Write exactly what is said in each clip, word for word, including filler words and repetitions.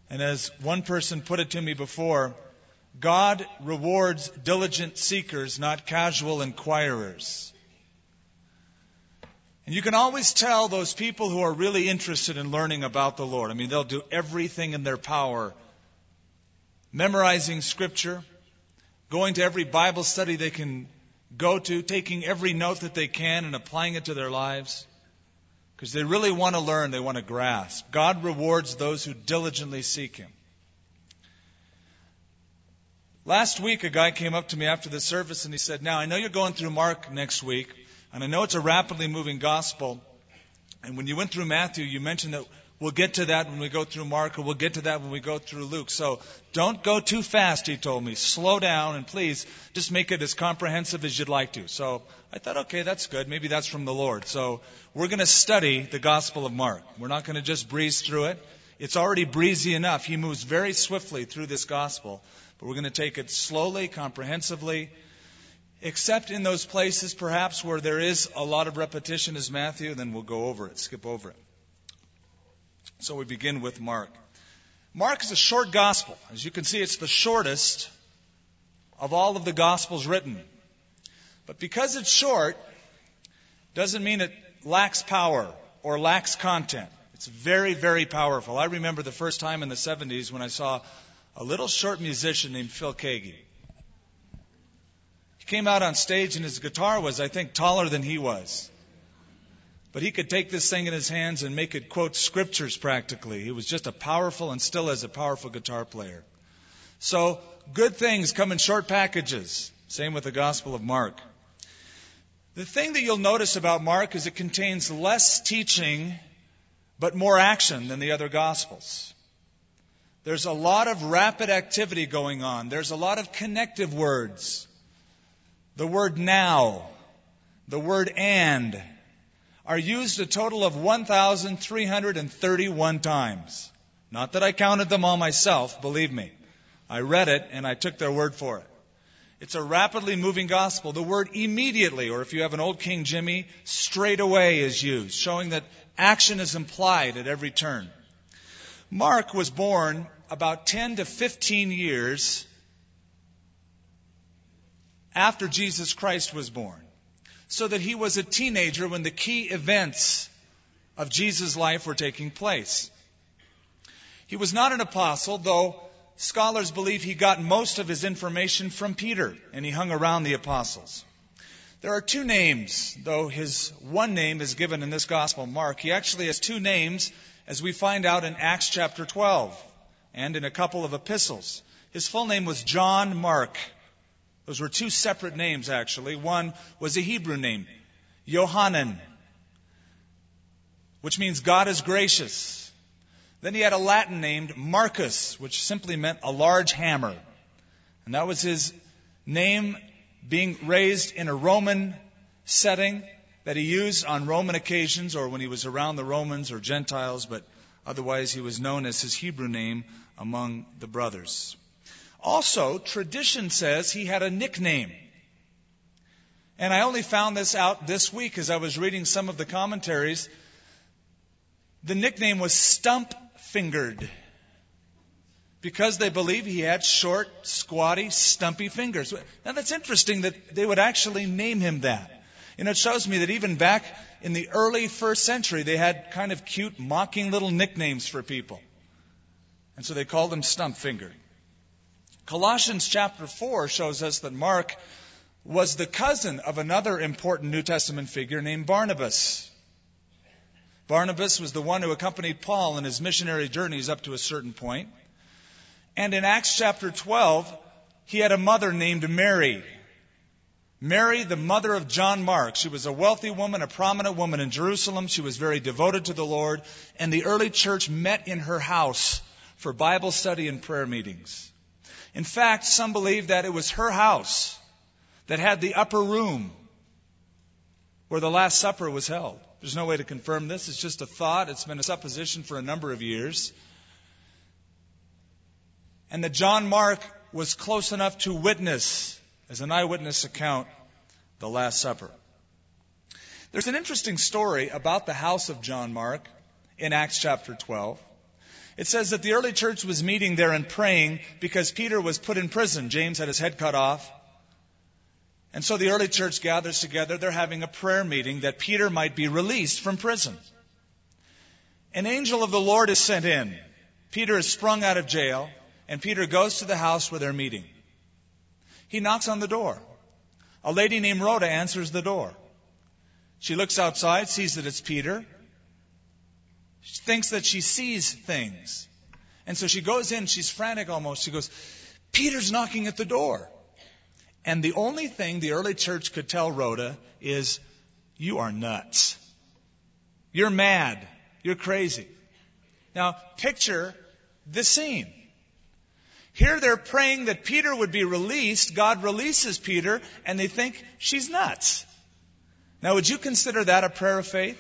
And as one person put it to me before, God rewards diligent seekers, not casual inquirers. And you can always tell those people who are really interested in learning about the Lord. I mean, they'll do everything in their power, memorizing Scripture, going to every Bible study they can go to, taking every note that they can and applying it to their lives. Because they really want to learn, they want to grasp. God rewards those who diligently seek Him. Last week, a guy came up to me after the service and he said, now, I know you're going through Mark next week, and I know it's a rapidly moving gospel. And when you went through Matthew, you mentioned that we'll get to that when we go through Mark, or we'll get to that when we go through Luke. So don't go too fast, he told me. Slow down, and please just make it as comprehensive as you'd like to. So I thought, okay, that's good. Maybe that's from the Lord. So we're going to study the Gospel of Mark. We're not going to just breeze through it. It's already breezy enough. He moves very swiftly through this Gospel. But we're going to take it slowly, comprehensively, except in those places perhaps where there is a lot of repetition as Matthew, then we'll go over it, skip over it. So we begin with Mark. Mark is a short gospel. As you can see, it's the shortest of all of the gospels written. But because it's short, doesn't mean it lacks power or lacks content. It's very, very powerful. I remember the first time in the seventies when I saw a little short musician named Phil Keaggy. He came out on stage and his guitar was, I think, taller than he was. But he could take this thing in his hands and make it quote scriptures practically. He was just a powerful and still is a powerful guitar player. So good things come in short packages. Same with the Gospel of Mark. The thing that you'll notice about Mark is it contains less teaching but more action than the other Gospels. There's a lot of rapid activity going on. There's a lot of connective words. The word now, the word and, are used a total of one thousand three hundred thirty-one times. Not that I counted them all myself, believe me. I read it and I took their word for it. It's a rapidly moving gospel. The word immediately, or if you have an old King Jimmy, straight away is used, showing that action is implied at every turn. Mark was born about ten to fifteen years after Jesus Christ was born, so that he was a teenager when the key events of Jesus' life were taking place. He was not an apostle, though scholars believe he got most of his information from Peter, and he hung around the apostles. There are two names, though his one name is given in this gospel, Mark. He actually has two names, as we find out in Acts chapter twelve, and in a couple of epistles. His full name was John Mark. Those were two separate names, actually. One was a Hebrew name, Yohanan, which means God is gracious. Then he had a Latin name, Marcus, which simply meant a large hammer. And that was his name being raised in a Roman setting that he used on Roman occasions or when he was around the Romans or Gentiles, but otherwise he was known as his Hebrew name among the brothers. Also, tradition says he had a nickname. And I only found this out this week as I was reading some of the commentaries. The nickname was Stump-Fingered, because they believe he had short, squatty, stumpy fingers. Now that's interesting that they would actually name him that. And it shows me that even back in the early first century, they had kind of cute, mocking little nicknames for people. And so they called him Stump-Fingered. Colossians chapter four shows us that Mark was the cousin of another important New Testament figure named Barnabas. Barnabas was the one who accompanied Paul in his missionary journeys up to a certain point. And in Acts chapter twelve, he had a mother named Mary. Mary, the mother of John Mark. She was a wealthy woman, a prominent woman in Jerusalem. She was very devoted to the Lord. And the early church met in her house for Bible study and prayer meetings. In fact, some believe that it was her house that had the upper room where the Last Supper was held. There's no way to confirm this. It's just a thought. It's been a supposition for a number of years. And that John Mark was close enough to witness, as an eyewitness account, the Last Supper. There's an interesting story about the house of John Mark in Acts chapter twelve. It says that the early church was meeting there and praying because Peter was put in prison. James had his head cut off. And so the early church gathers together. They're having a prayer meeting that Peter might be released from prison. An angel of the Lord is sent in. Peter is sprung out of jail, and Peter goes to the house where they're meeting. He knocks on the door. A lady named Rhoda answers the door. She looks outside, sees that it's Peter. She thinks that she sees things. And so she goes in, she's frantic almost. She goes, Peter's knocking at the door. And the only thing the early church could tell Rhoda is, you are nuts. You're mad. You're crazy. Now, picture this scene. Here they're praying that Peter would be released. God releases Peter, and they think she's nuts. Now, would you consider that a prayer of faith?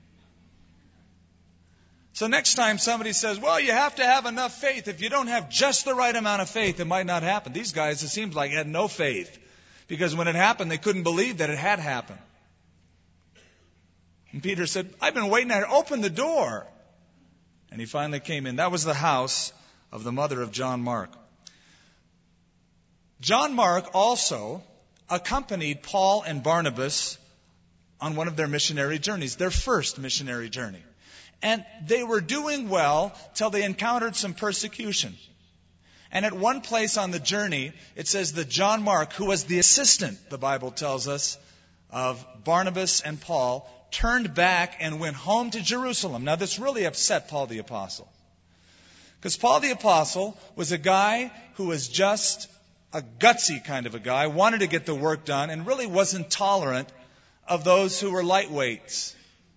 So next time somebody says, well, you have to have enough faith. If you don't have just the right amount of faith, it might not happen. These guys, it seems like, had no faith. Because when it happened, they couldn't believe that it had happened. And Peter said, I've been waiting there. Open the door. And he finally came in. That was the house of the mother of John Mark. John Mark also accompanied Paul and Barnabas on one of their missionary journeys, their first missionary journey. And they were doing well till they encountered some persecution. And at one place on the journey, it says that John Mark, who was the assistant, the Bible tells us, of Barnabas and Paul, turned back and went home to Jerusalem. Now, this really upset Paul the Apostle. Because Paul the Apostle was a guy who was just a gutsy kind of a guy, wanted to get the work done, and really wasn't tolerant of those who were lightweights.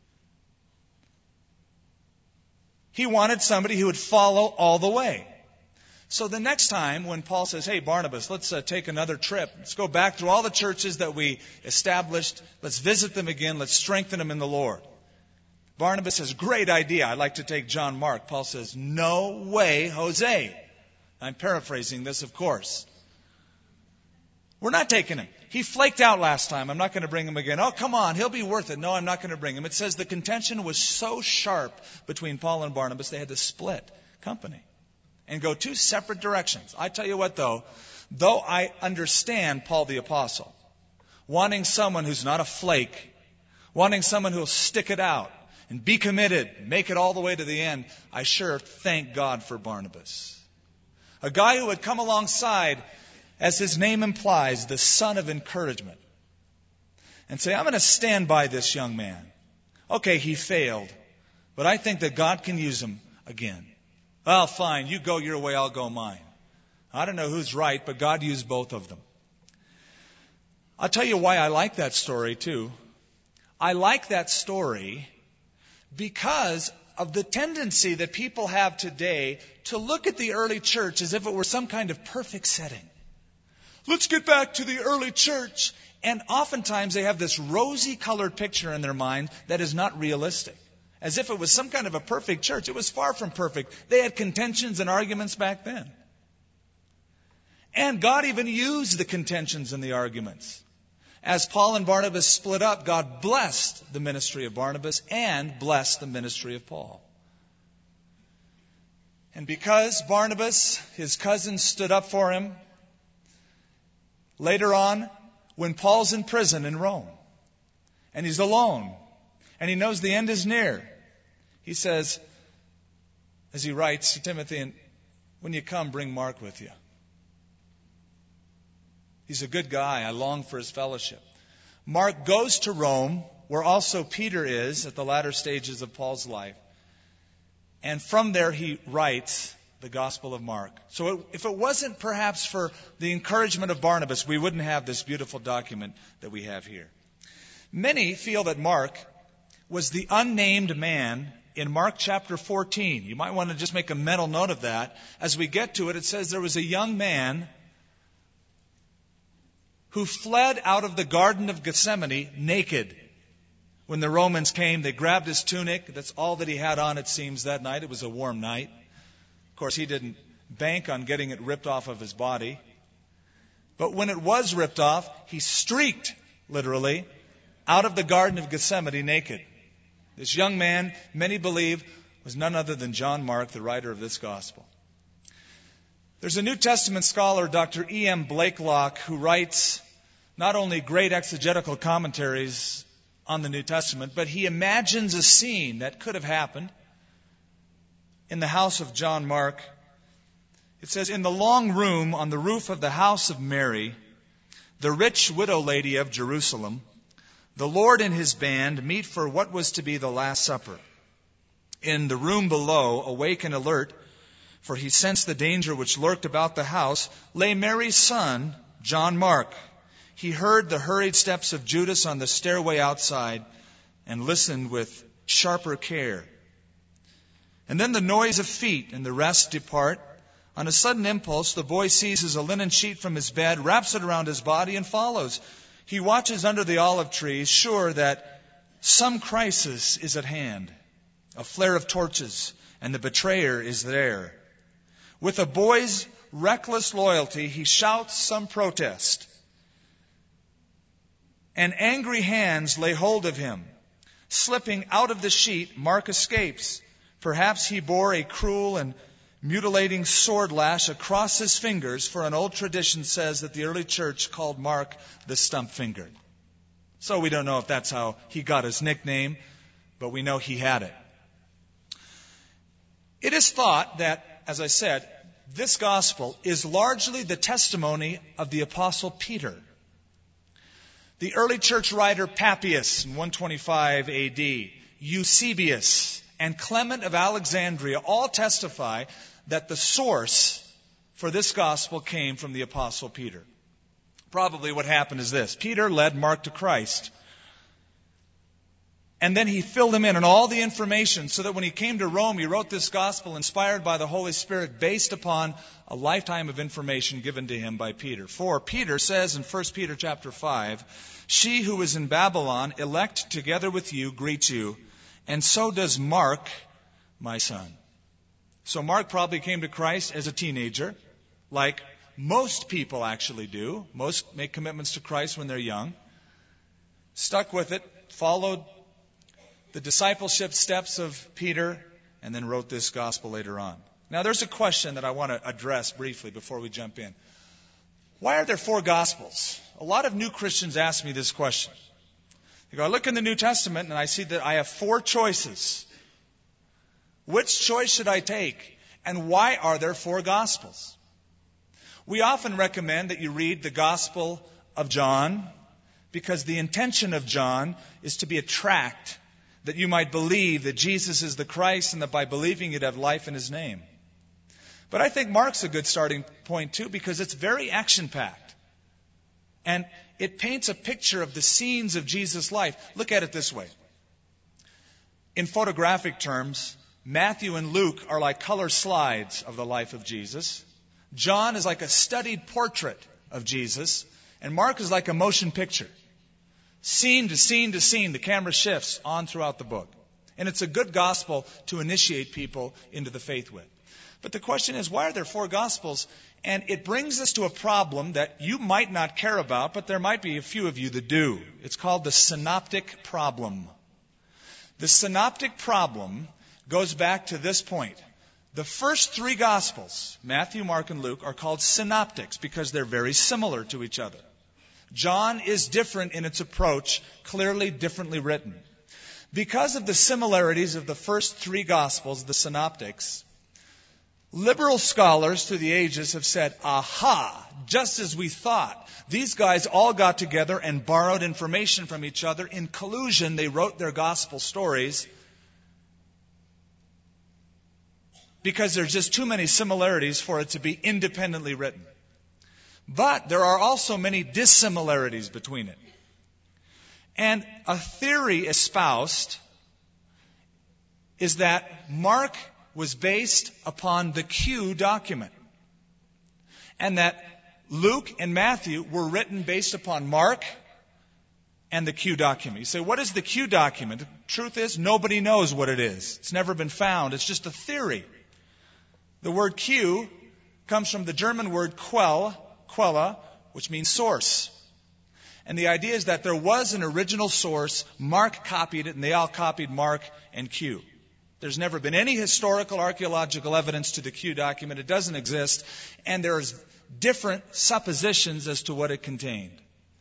He wanted somebody who would follow all the way. So the next time when Paul says, hey, Barnabas, let's uh, take another trip. Let's go back through all the churches that we established. Let's visit them again. Let's strengthen them in the Lord. Barnabas says, great idea. I'd like to take John Mark. Paul says, no way, Jose. I'm paraphrasing this, of course. We're not taking him. He flaked out last time. I'm not going to bring him again. Oh, come on. He'll be worth it. No, I'm not going to bring him. It says the contention was so sharp between Paul and Barnabas, they had to split company and go two separate directions. I tell you what, though, though I understand Paul the Apostle, wanting someone who's not a flake, wanting someone who'll stick it out and be committed, make it all the way to the end, I sure thank God for Barnabas. A guy who would come alongside, as his name implies, the son of encouragement, and say, I'm going to stand by this young man. Okay, he failed, but I think that God can use him again. Well, fine, you go your way, I'll go mine. I don't know who's right, but God used both of them. I'll tell you why I like that story, too. I like that story because of the tendency that people have today to look at the early church as if it were some kind of perfect setting. Let's get back to the early church. And oftentimes they have this rosy-colored picture in their mind that is not realistic. As if it was some kind of a perfect church. It was far from perfect. They had contentions and arguments back then. And God even used the contentions and the arguments. As Paul and Barnabas split up, God blessed the ministry of Barnabas and blessed the ministry of Paul. And because Barnabas, his cousin, stood up for him, later on, when Paul's in prison in Rome, and he's alone, and he knows the end is near, he says, as he writes to Timothy, and when you come, bring Mark with you. He's a good guy. I long for his fellowship. Mark goes to Rome, where also Peter is at the latter stages of Paul's life. And from there he writes the Gospel of Mark. So it, if it wasn't perhaps for the encouragement of Barnabas, we wouldn't have this beautiful document that we have here. Many feel that Mark was the unnamed man in Mark chapter fourteen. You might want to just make a mental note of that. As we get to it, it says there was a young man who fled out of the Garden of Gethsemane naked. When the Romans came, they grabbed his tunic. That's all that he had on, it seems, that night. It was a warm night. Of course, he didn't bank on getting it ripped off of his body. But when it was ripped off, he streaked, literally, out of the Garden of Gethsemane naked. This young man, many believe, was none other than John Mark, the writer of this gospel. There's a New Testament scholar, Doctor E M Blakelock, who writes not only great exegetical commentaries on the New Testament, but he imagines a scene that could have happened in the house of John Mark. It says, in the long room on the roof of the house of Mary, the rich widow lady of Jerusalem, the Lord and his band meet for what was to be the Last Supper. In the room below, awake and alert, for he sensed the danger which lurked about the house, lay Mary's son, John Mark. He heard the hurried steps of Judas on the stairway outside and listened with sharper care. And then the noise of feet and the rest depart. On a sudden impulse, the boy seizes a linen sheet from his bed, wraps it around his body, and follows. He watches under the olive trees, sure that some crisis is at hand. A flare of torches, and the betrayer is there. With a boy's reckless loyalty, he shouts some protest. And angry hands lay hold of him. Slipping out of the sheet, Mark escapes. Perhaps he bore a cruel and mutilating sword lash across his fingers, for an old tradition says that the early church called Mark the stump-fingered. So we don't know if that's how he got his nickname, but we know he had it. It is thought that, as I said, this gospel is largely the testimony of the Apostle Peter. The early church writer Papias in one twenty-five A D, Eusebius, and Clement of Alexandria all testify that the source for this gospel came from the Apostle Peter. Probably what happened is this. Peter led Mark to Christ. And then he filled him in on all the information so that when he came to Rome, he wrote this gospel inspired by the Holy Spirit based upon a lifetime of information given to him by Peter. For Peter says in First Peter chapter five, she who is in Babylon, elect together with you, greets you, and so does Mark, my son. So Mark probably came to Christ as a teenager, like most people actually do. Most make commitments to Christ when they're young. Stuck with it, followed the discipleship steps of Peter, and then wrote this gospel later on. Now there's a question that I want to address briefly before we jump in. Why are there four gospels? A lot of new Christians ask me this question. They go, I look in the New Testament and I see that I have four choices. Which choice should I take? And why are there four gospels? We often recommend that you read the Gospel of John because the intention of John is to be a tract that you might believe that Jesus is the Christ and that by believing you'd have life in his name. But I think Mark's a good starting point too because it's very action-packed. And it paints a picture of the scenes of Jesus' life. Look at it this way. In photographic terms, Matthew and Luke are like color slides of the life of Jesus. John is like a studied portrait of Jesus. And Mark is like a motion picture. Scene to scene to scene, the camera shifts on throughout the book. And it's a good gospel to initiate people into the faith with. But the question is, why are there four gospels? And it brings us to a problem that you might not care about, but there might be a few of you that do. It's called the synoptic problem. The synoptic problem goes back to this point. The first three gospels, Matthew, Mark, and Luke, are called synoptics because they're very similar to each other. John is different in its approach, clearly differently written. Because of the similarities of the first three Gospels, the synoptics, liberal scholars through the ages have said, aha, just as we thought. These guys all got together and borrowed information from each other. In collusion, they wrote their gospel stories because there's just too many similarities for it to be independently written. But there are also many dissimilarities between it. And a theory espoused is that Mark was based upon the Q document. And that Luke and Matthew were written based upon Mark and the Q document. You say, what is the Q document? The truth is, nobody knows what it is. It's never been found. It's just a theory. The word Q comes from the German word Quell, Quella, which means source. And the idea is that there was an original source, Mark copied it, and they all copied Mark and Q. There's never been any historical archaeological evidence to the Q document. It doesn't exist. And there's different suppositions as to what it contained.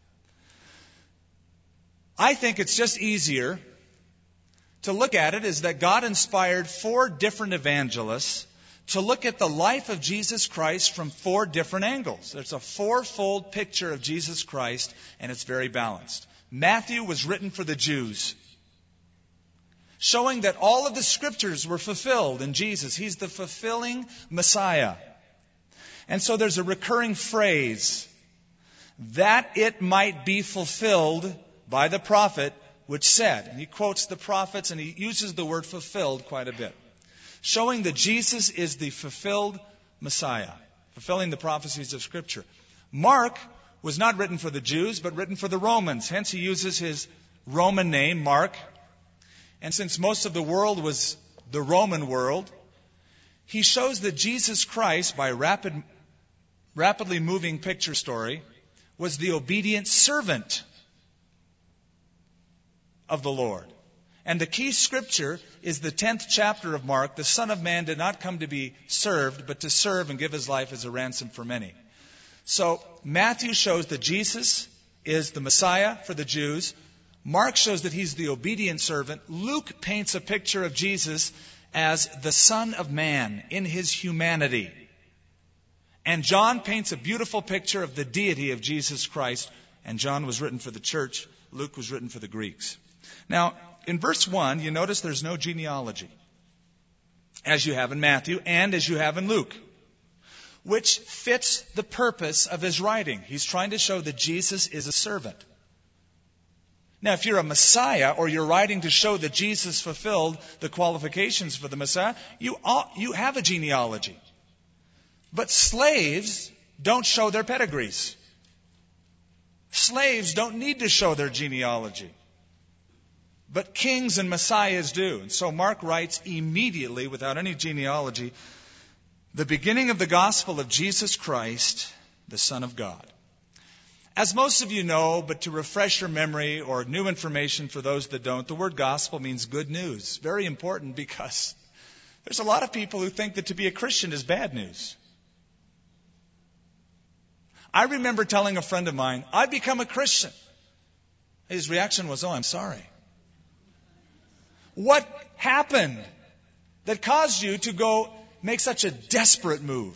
I think it's just easier to look at it as that God inspired four different evangelists to look at the life of Jesus Christ from four different angles. There's a fourfold picture of Jesus Christ, and it's very balanced. Matthew was written for the Jews, showing that all of the scriptures were fulfilled in Jesus. He's the fulfilling Messiah. And so there's a recurring phrase, that it might be fulfilled by the prophet, which said, and he quotes the prophets and he uses the word fulfilled quite a bit, showing that Jesus is the fulfilled Messiah, fulfilling the prophecies of Scripture. Mark was not written for the Jews, but written for the Romans. Hence he uses his Roman name, Mark. And since most of the world was the Roman world, he shows that Jesus Christ, by rapid, rapidly moving picture story, was the obedient servant of the Lord. And the key scripture is the tenth chapter of Mark. The Son of Man did not come to be served, but to serve and give his life as a ransom for many. So Matthew shows that Jesus is the Messiah for the Jews. Mark shows that he's the obedient servant. Luke paints a picture of Jesus as the Son of Man in his humanity. And John paints a beautiful picture of the deity of Jesus Christ. And John was written for the church. Luke was written for the Greeks. Now, in verse one, you notice there's no genealogy, as you have in Matthew and as you have in Luke, which fits the purpose of his writing. He's trying to show that Jesus is a servant. Now, if you're a Messiah or you're writing to show that Jesus fulfilled the qualifications for the Messiah, you, all, you have a genealogy. But slaves don't show their pedigrees. Slaves don't need to show their genealogy. But kings and messiahs do. And so Mark writes immediately, without any genealogy, the beginning of the gospel of Jesus Christ, the Son of God. As most of you know, but to refresh your memory or new information for those that don't, the word gospel means good news. Very important because there's a lot of people who think that to be a Christian is bad news. I remember telling a friend of mine, I've become a Christian. His reaction was, oh, I'm sorry. What happened that caused you to go make such a desperate move?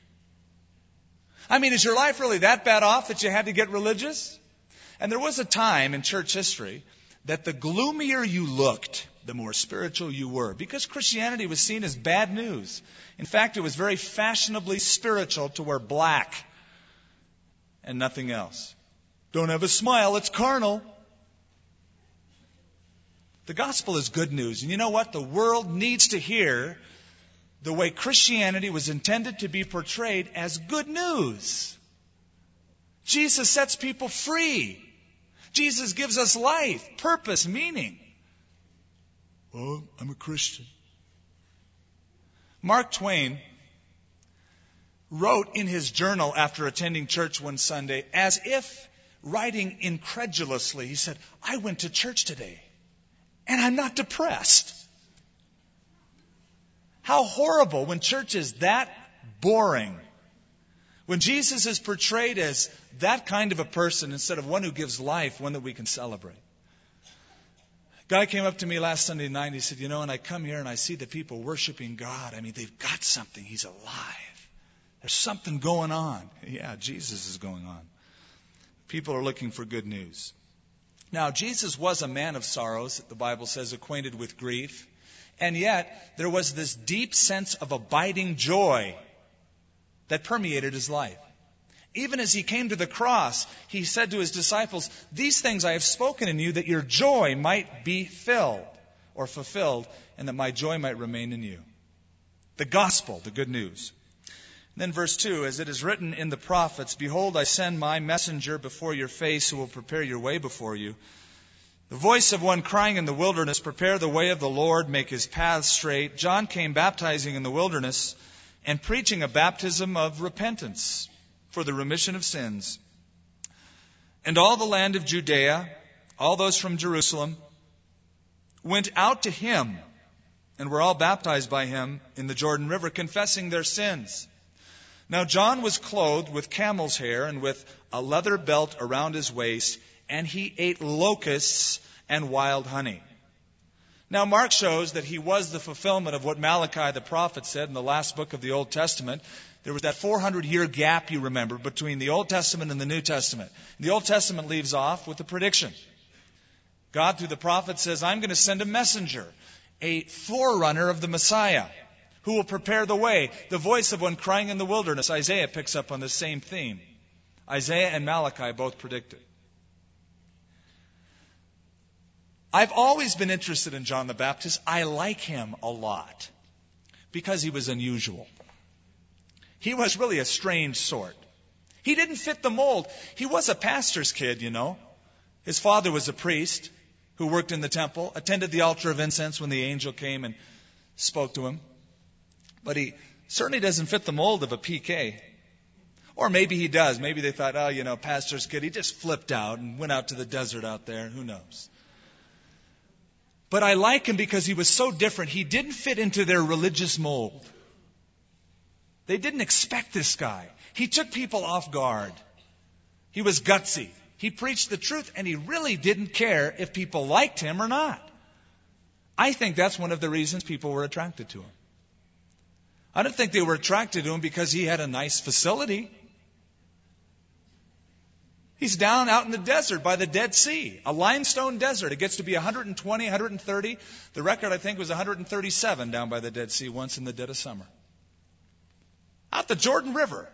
I mean, is your life really that bad off that you had to get religious? And there was a time in church history that the gloomier you looked, the more spiritual you were, because Christianity was seen as bad news. In fact, it was very fashionably spiritual to wear black and nothing else. Don't have a smile, it's carnal. The gospel is good news. And you know what? The world needs to hear the way Christianity was intended to be portrayed as good news. Jesus sets people free. Jesus gives us life, purpose, meaning. Well, I'm a Christian. Mark Twain wrote in his journal after attending church one Sunday, as if writing incredulously, he said, I went to church today. And I'm not depressed. How horrible when church is that boring. When Jesus is portrayed as that kind of a person instead of one who gives life, one that we can celebrate. A guy came up to me last Sunday night and he said, you know, and I come here and I see the people worshiping God. I mean, they've got something. He's alive. There's something going on. Yeah, Jesus is going on. People are looking for good news. Now, Jesus was a man of sorrows, the Bible says, acquainted with grief. And yet, there was this deep sense of abiding joy that permeated his life. Even as he came to the cross, he said to his disciples, these things I have spoken in you that your joy might be filled or fulfilled, and that my joy might remain in you. The gospel, the good news. And then verse two, as it is written in the prophets, behold, I send my messenger before your face who will prepare your way before you. The voice of one crying in the wilderness, prepare the way of the Lord, make his paths straight. John came baptizing in the wilderness and preaching a baptism of repentance for the remission of sins. And all the land of Judea, all those from Jerusalem, went out to him and were all baptized by him in the Jordan River, confessing their sins. Now John was clothed with camel's hair and with a leather belt around his waist, and he ate locusts and wild honey. Now Mark shows that he was the fulfillment of what Malachi the prophet said in the last book of the Old Testament. There was that four hundred year gap, you remember, between the Old Testament and the New Testament. The Old Testament leaves off with a prediction. God, through the prophet, says, I'm going to send a messenger, a forerunner of the Messiah, who will prepare the way, the voice of one crying in the wilderness. Isaiah picks up on the same theme. Isaiah and Malachi both predicted. I've always been interested in John the Baptist. I like him a lot because he was unusual. He was really a strange sort. He didn't fit the mold. He was a pastor's kid, you know. His father was a priest who worked in the temple, attended the altar of incense when the angel came and spoke to him. But he certainly doesn't fit the mold of a P K. Or maybe he does. Maybe they thought, oh, you know, pastor's kid, he just flipped out and went out to the desert out there. Who knows? But I like him because he was so different. He didn't fit into their religious mold. They didn't expect this guy. He took people off guard. He was gutsy. He preached the truth, and he really didn't care if people liked him or not. I think that's one of the reasons people were attracted to him. I don't think they were attracted to him because he had a nice facility. He's down out in the desert by the Dead Sea, a limestone desert. It gets to be one hundred twenty, one hundred thirty. The record, I think, was one hundred thirty-seven down by the Dead Sea once in the dead of summer. Out the Jordan River.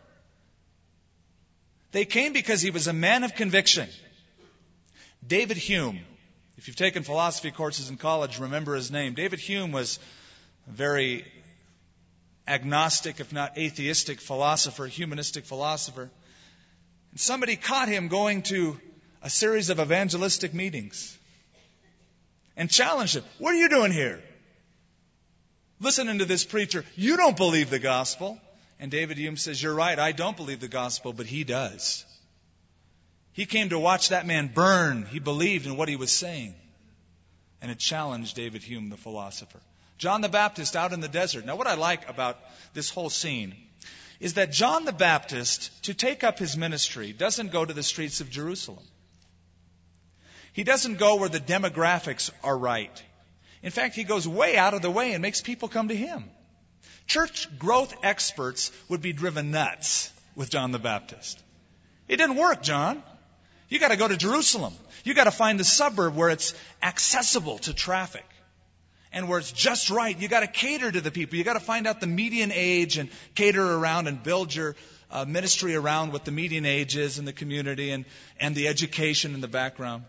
They came because he was a man of conviction. David Hume. If you've taken philosophy courses in college, remember his name. David Hume was a very agnostic, if not atheistic philosopher, humanistic philosopher. And somebody caught him going to a series of evangelistic meetings and challenged him. What are you doing here? Listening to this preacher. You don't believe the gospel. And David Hume says, you're right, I don't believe the gospel, but he does. He came to watch that man burn. He believed in what he was saying. And it challenged David Hume, the philosopher. John the Baptist out in the desert. Now what I like about this whole scene is that John the Baptist, to take up his ministry, doesn't go to the streets of Jerusalem. He doesn't go where the demographics are right. In fact, he goes way out of the way and makes people come to him. Church growth experts would be driven nuts with John the Baptist. It didn't work, John. You got to go to Jerusalem. You got to find the suburb where it's accessible to traffic and where it's just right. You got to cater to the people. You got to find out the median age and cater around and build your uh, ministry around what the median age is in the community and, and the education in the background.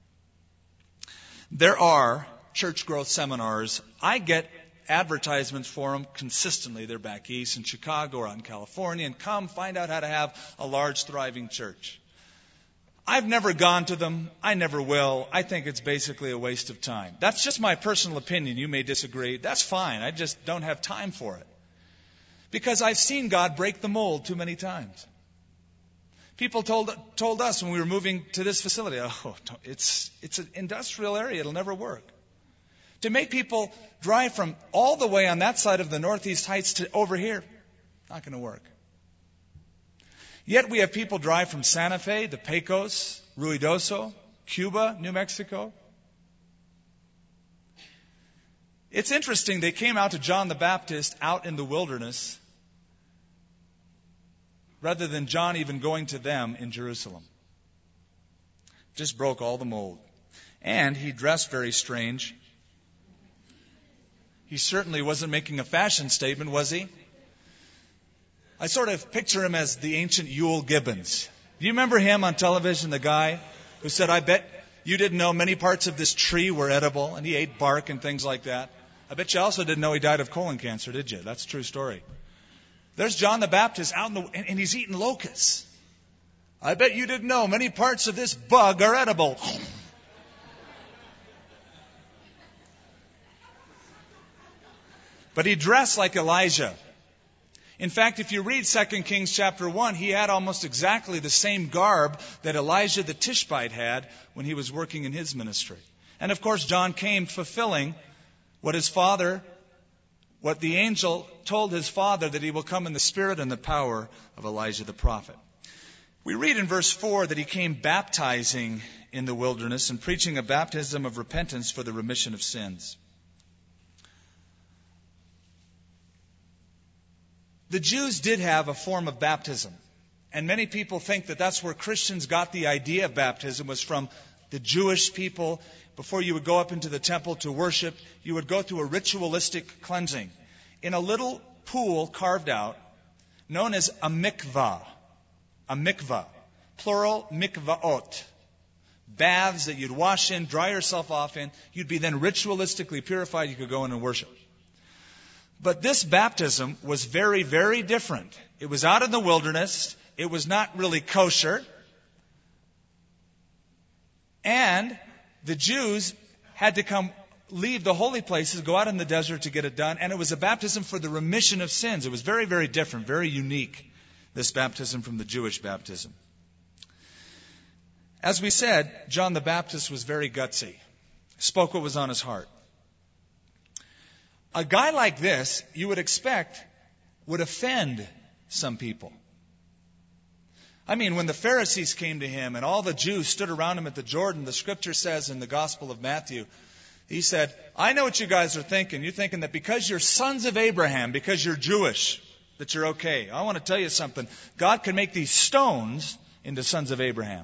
There are church growth seminars. I get advertisements for them consistently. They're back east in Chicago or out in California, and come find out how to have a large, thriving church. I've never gone to them. I never will. I think it's basically a waste of time. That's just my personal opinion. You may disagree. That's fine. I just don't have time for it. Because I've seen God break the mold too many times. People told told us when we were moving to this facility, oh, it's it's an industrial area. It'll never work. To make people drive from all the way on that side of the Northeast Heights to over here, not going to work. Yet we have people drive from Santa Fe, the Pecos, Ruidoso, Cuba, New Mexico. It's interesting, they came out to John the Baptist out in the wilderness rather than John even going to them in Jerusalem. Just broke all the mold. And he dressed very strange. He certainly wasn't making a fashion statement, was he? I sort of picture him as the ancient Yule Gibbons. Do you remember him on television, the guy who said, I bet you didn't know many parts of this tree were edible, and he ate bark and things like that. I bet you also didn't know he died of colon cancer, did you? That's a true story. There's John the Baptist out in the, and, and he's eating locusts. I bet you didn't know many parts of this bug are edible. But he dressed like Elijah. In fact, if you read Second Kings chapter one, he had almost exactly the same garb that Elijah the Tishbite had when he was working in his ministry. And of course, John came fulfilling what his father what the angel told his father, that he will come in the spirit and the power of Elijah the prophet. We read in verse four that he came baptizing in the wilderness and preaching a baptism of repentance for the remission of sins. The Jews did have a form of baptism, and many people think that that's where Christians got the idea of baptism, was from the Jewish people. Before you would go up into the temple to worship, you would go through a ritualistic cleansing in a little pool carved out, known as a mikvah. A mikvah. Plural, mikvaot. Baths that you'd wash in, dry yourself off in. You'd be then ritualistically purified. You could go in and worship. But this baptism was very, very different. It was out in the wilderness. It was not really kosher. And the Jews had to come, leave the holy places, go out in the desert to get it done. And it was a baptism for the remission of sins. It was very, very different, very unique, this baptism from the Jewish baptism. As we said, John the Baptist was very gutsy. Spoke what was on his heart. A guy like this, you would expect, would offend some people. I mean, when the Pharisees came to him and all the Jews stood around him at the Jordan, the scripture says in the Gospel of Matthew, he said, I know what you guys are thinking. You're thinking that because you're sons of Abraham, because you're Jewish, that you're okay. I want to tell you something. God can make these stones into sons of Abraham.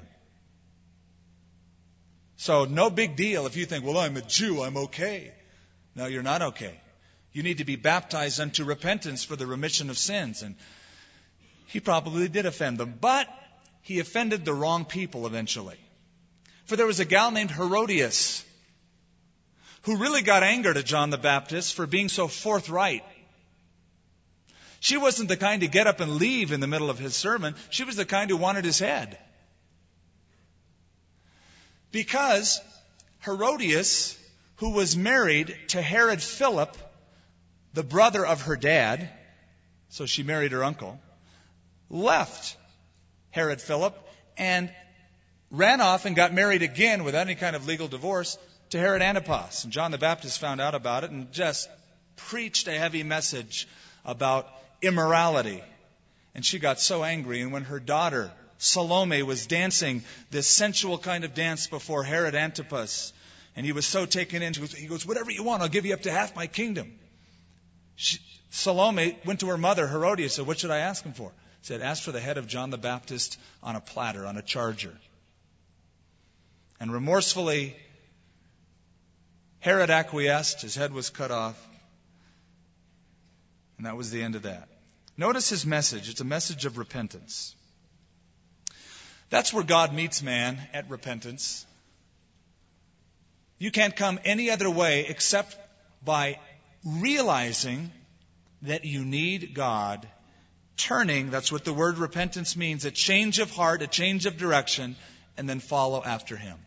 So no big deal if you think, well, I'm a Jew, I'm okay. No, you're not okay. You need to be baptized unto repentance for the remission of sins. And he probably did offend them, but he offended the wrong people eventually. For there was a gal named Herodias who really got angered at John the Baptist for being so forthright. She wasn't the kind to get up and leave in the middle of his sermon. She was the kind who wanted his head. Because Herodias, who was married to Herod Philip, the brother of her dad, so she married her uncle, left Herod Philip and ran off and got married again without any kind of legal divorce to Herod Antipas. And John the Baptist found out about it and just preached a heavy message about immorality. And she got so angry. And when her daughter Salome was dancing this sensual kind of dance before Herod Antipas, and he was so taken in, he goes, whatever you want, I'll give you up to half my kingdom. She, Salome went to her mother, Herodias, said, what should I ask him for? Said, ask for the head of John the Baptist on a platter, on a charger. And remorsefully, Herod acquiesced. His head was cut off. And that was the end of that. Notice his message. It's a message of repentance. That's where God meets man, at repentance. You can't come any other way except by realizing that you need God. Turning, that's what the word repentance means, a change of heart, a change of direction, and then follow after Him.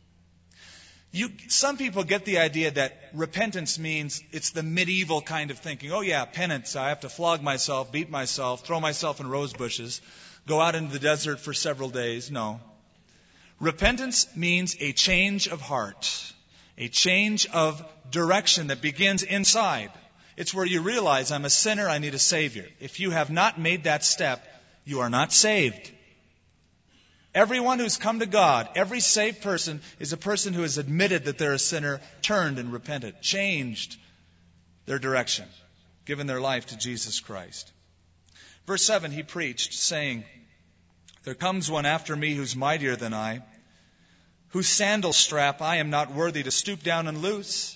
You, some people get the idea that repentance means it's the medieval kind of thinking. Oh yeah, penance, I have to flog myself, beat myself, throw myself in rose bushes, go out into the desert for several days. No. Repentance means a change of heart, a change of direction that begins inside. It's where you realize, I'm a sinner, I need a Savior. If you have not made that step, you are not saved. Everyone who's come to God, every saved person, is a person who has admitted that they're a sinner, turned and repented, changed their direction, given their life to Jesus Christ. Verse seven, he preached, saying, there comes one after me who's mightier than I, whose sandal strap I am not worthy to stoop down and loose.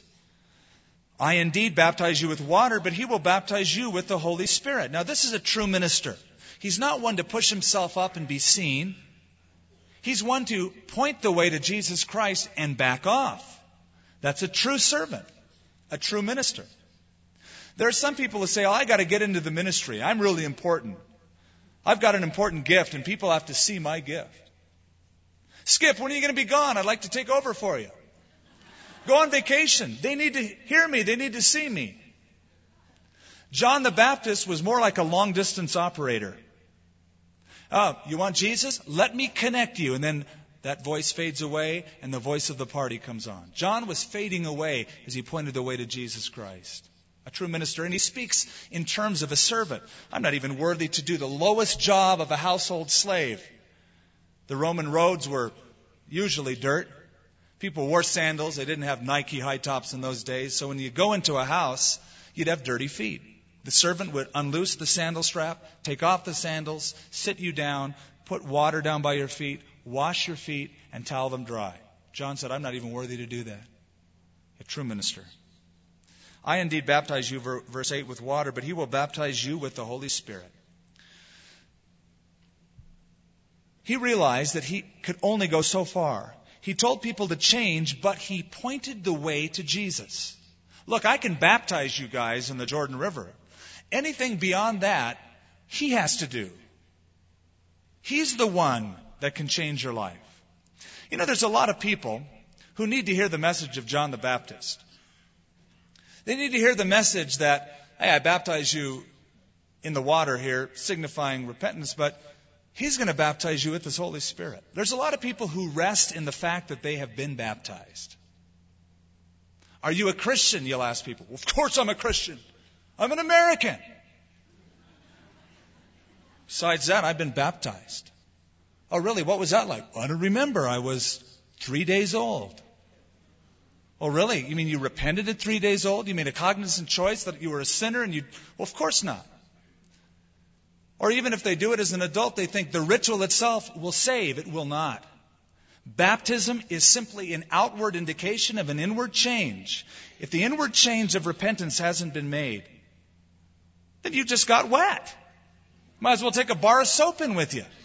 I indeed baptize you with water, but he will baptize you with the Holy Spirit. Now this is a true minister. He's not one to push himself up and be seen. He's one to point the way to Jesus Christ and back off. That's a true servant, a true minister. There are some people who say, oh, I got to get into the ministry. I'm really important. I've got an important gift and people have to see my gift. Skip, when are you going to be gone? I'd like to take over for you. Go on vacation. They need to hear me. They need to see me. John the Baptist was more like a long-distance operator. Oh, you want Jesus? Let me connect you. And then that voice fades away and the voice of the party comes on. John was fading away as he pointed the way to Jesus Christ. A true minister. And he speaks in terms of a servant. I'm not even worthy to do the lowest job of a household slave. The Roman roads were usually dirt. People wore sandals. They didn't have Nike high tops in those days. So when you go into a house, you'd have dirty feet. The servant would unloose the sandal strap, take off the sandals, sit you down, put water down by your feet, wash your feet, and towel them dry. John said, I'm not even worthy to do that. A true minister. I indeed baptize you, verse eight, with water, but he will baptize you with the Holy Spirit. He realized that he could only go so far. He told people to change, but he pointed the way to Jesus. Look, I can baptize you guys in the Jordan River. Anything beyond that, he has to do. He's the one that can change your life. You know, there's a lot of people who need to hear the message of John the Baptist. They need to hear the message that, hey, I baptize you in the water here, signifying repentance, but he's going to baptize you with his Holy Spirit. There's a lot of people who rest in the fact that they have been baptized. Are you a Christian? You'll ask people. Well, of course I'm a Christian. I'm an American. Besides that, I've been baptized. Oh, really? What was that like? Well, I don't remember. I was three days old. Oh, really? You mean you repented at three days old? You made a cognizant choice that you were a sinner and you... Well, of course not. Or even if they do it as an adult, they think the ritual itself will save. It will not. Baptism is simply an outward indication of an inward change. If the inward change of repentance hasn't been made, then you just got wet. Might as well take a bar of soap in with you.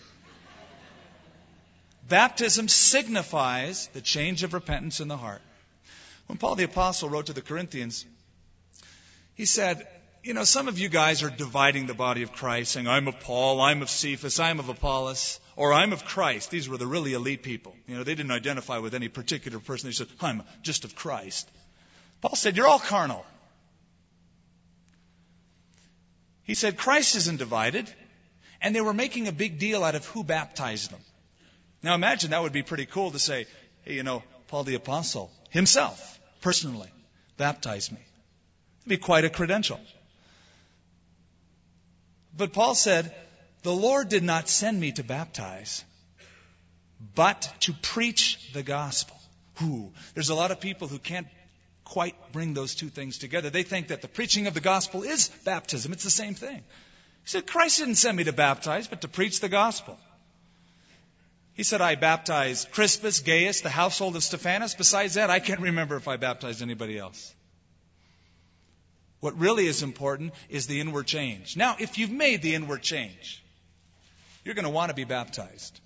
Baptism signifies the change of repentance in the heart. When Paul the Apostle wrote to the Corinthians, he said, you know, some of you guys are dividing the body of Christ, saying, I'm of Paul, I'm of Cephas, I'm of Apollos, or I'm of Christ. These were the really elite people. You know, they didn't identify with any particular person. They said, I'm just of Christ. Paul said, you're all carnal. He said, Christ isn't divided. And they were making a big deal out of who baptized them. Now imagine that would be pretty cool to say, hey, you know, Paul the Apostle himself, personally, baptized me. It'd be quite a credential. But Paul said, the Lord did not send me to baptize, but to preach the gospel. Ooh, there's a lot of people who can't quite bring those two things together. They think that the preaching of the gospel is baptism. It's the same thing. He said, Christ didn't send me to baptize, but to preach the gospel. He said, I baptized Crispus, Gaius, the household of Stephanas. Besides that, I can't remember if I baptized anybody else. What really is important is the inward change. Now, if you've made the inward change, you're going to want to be baptized.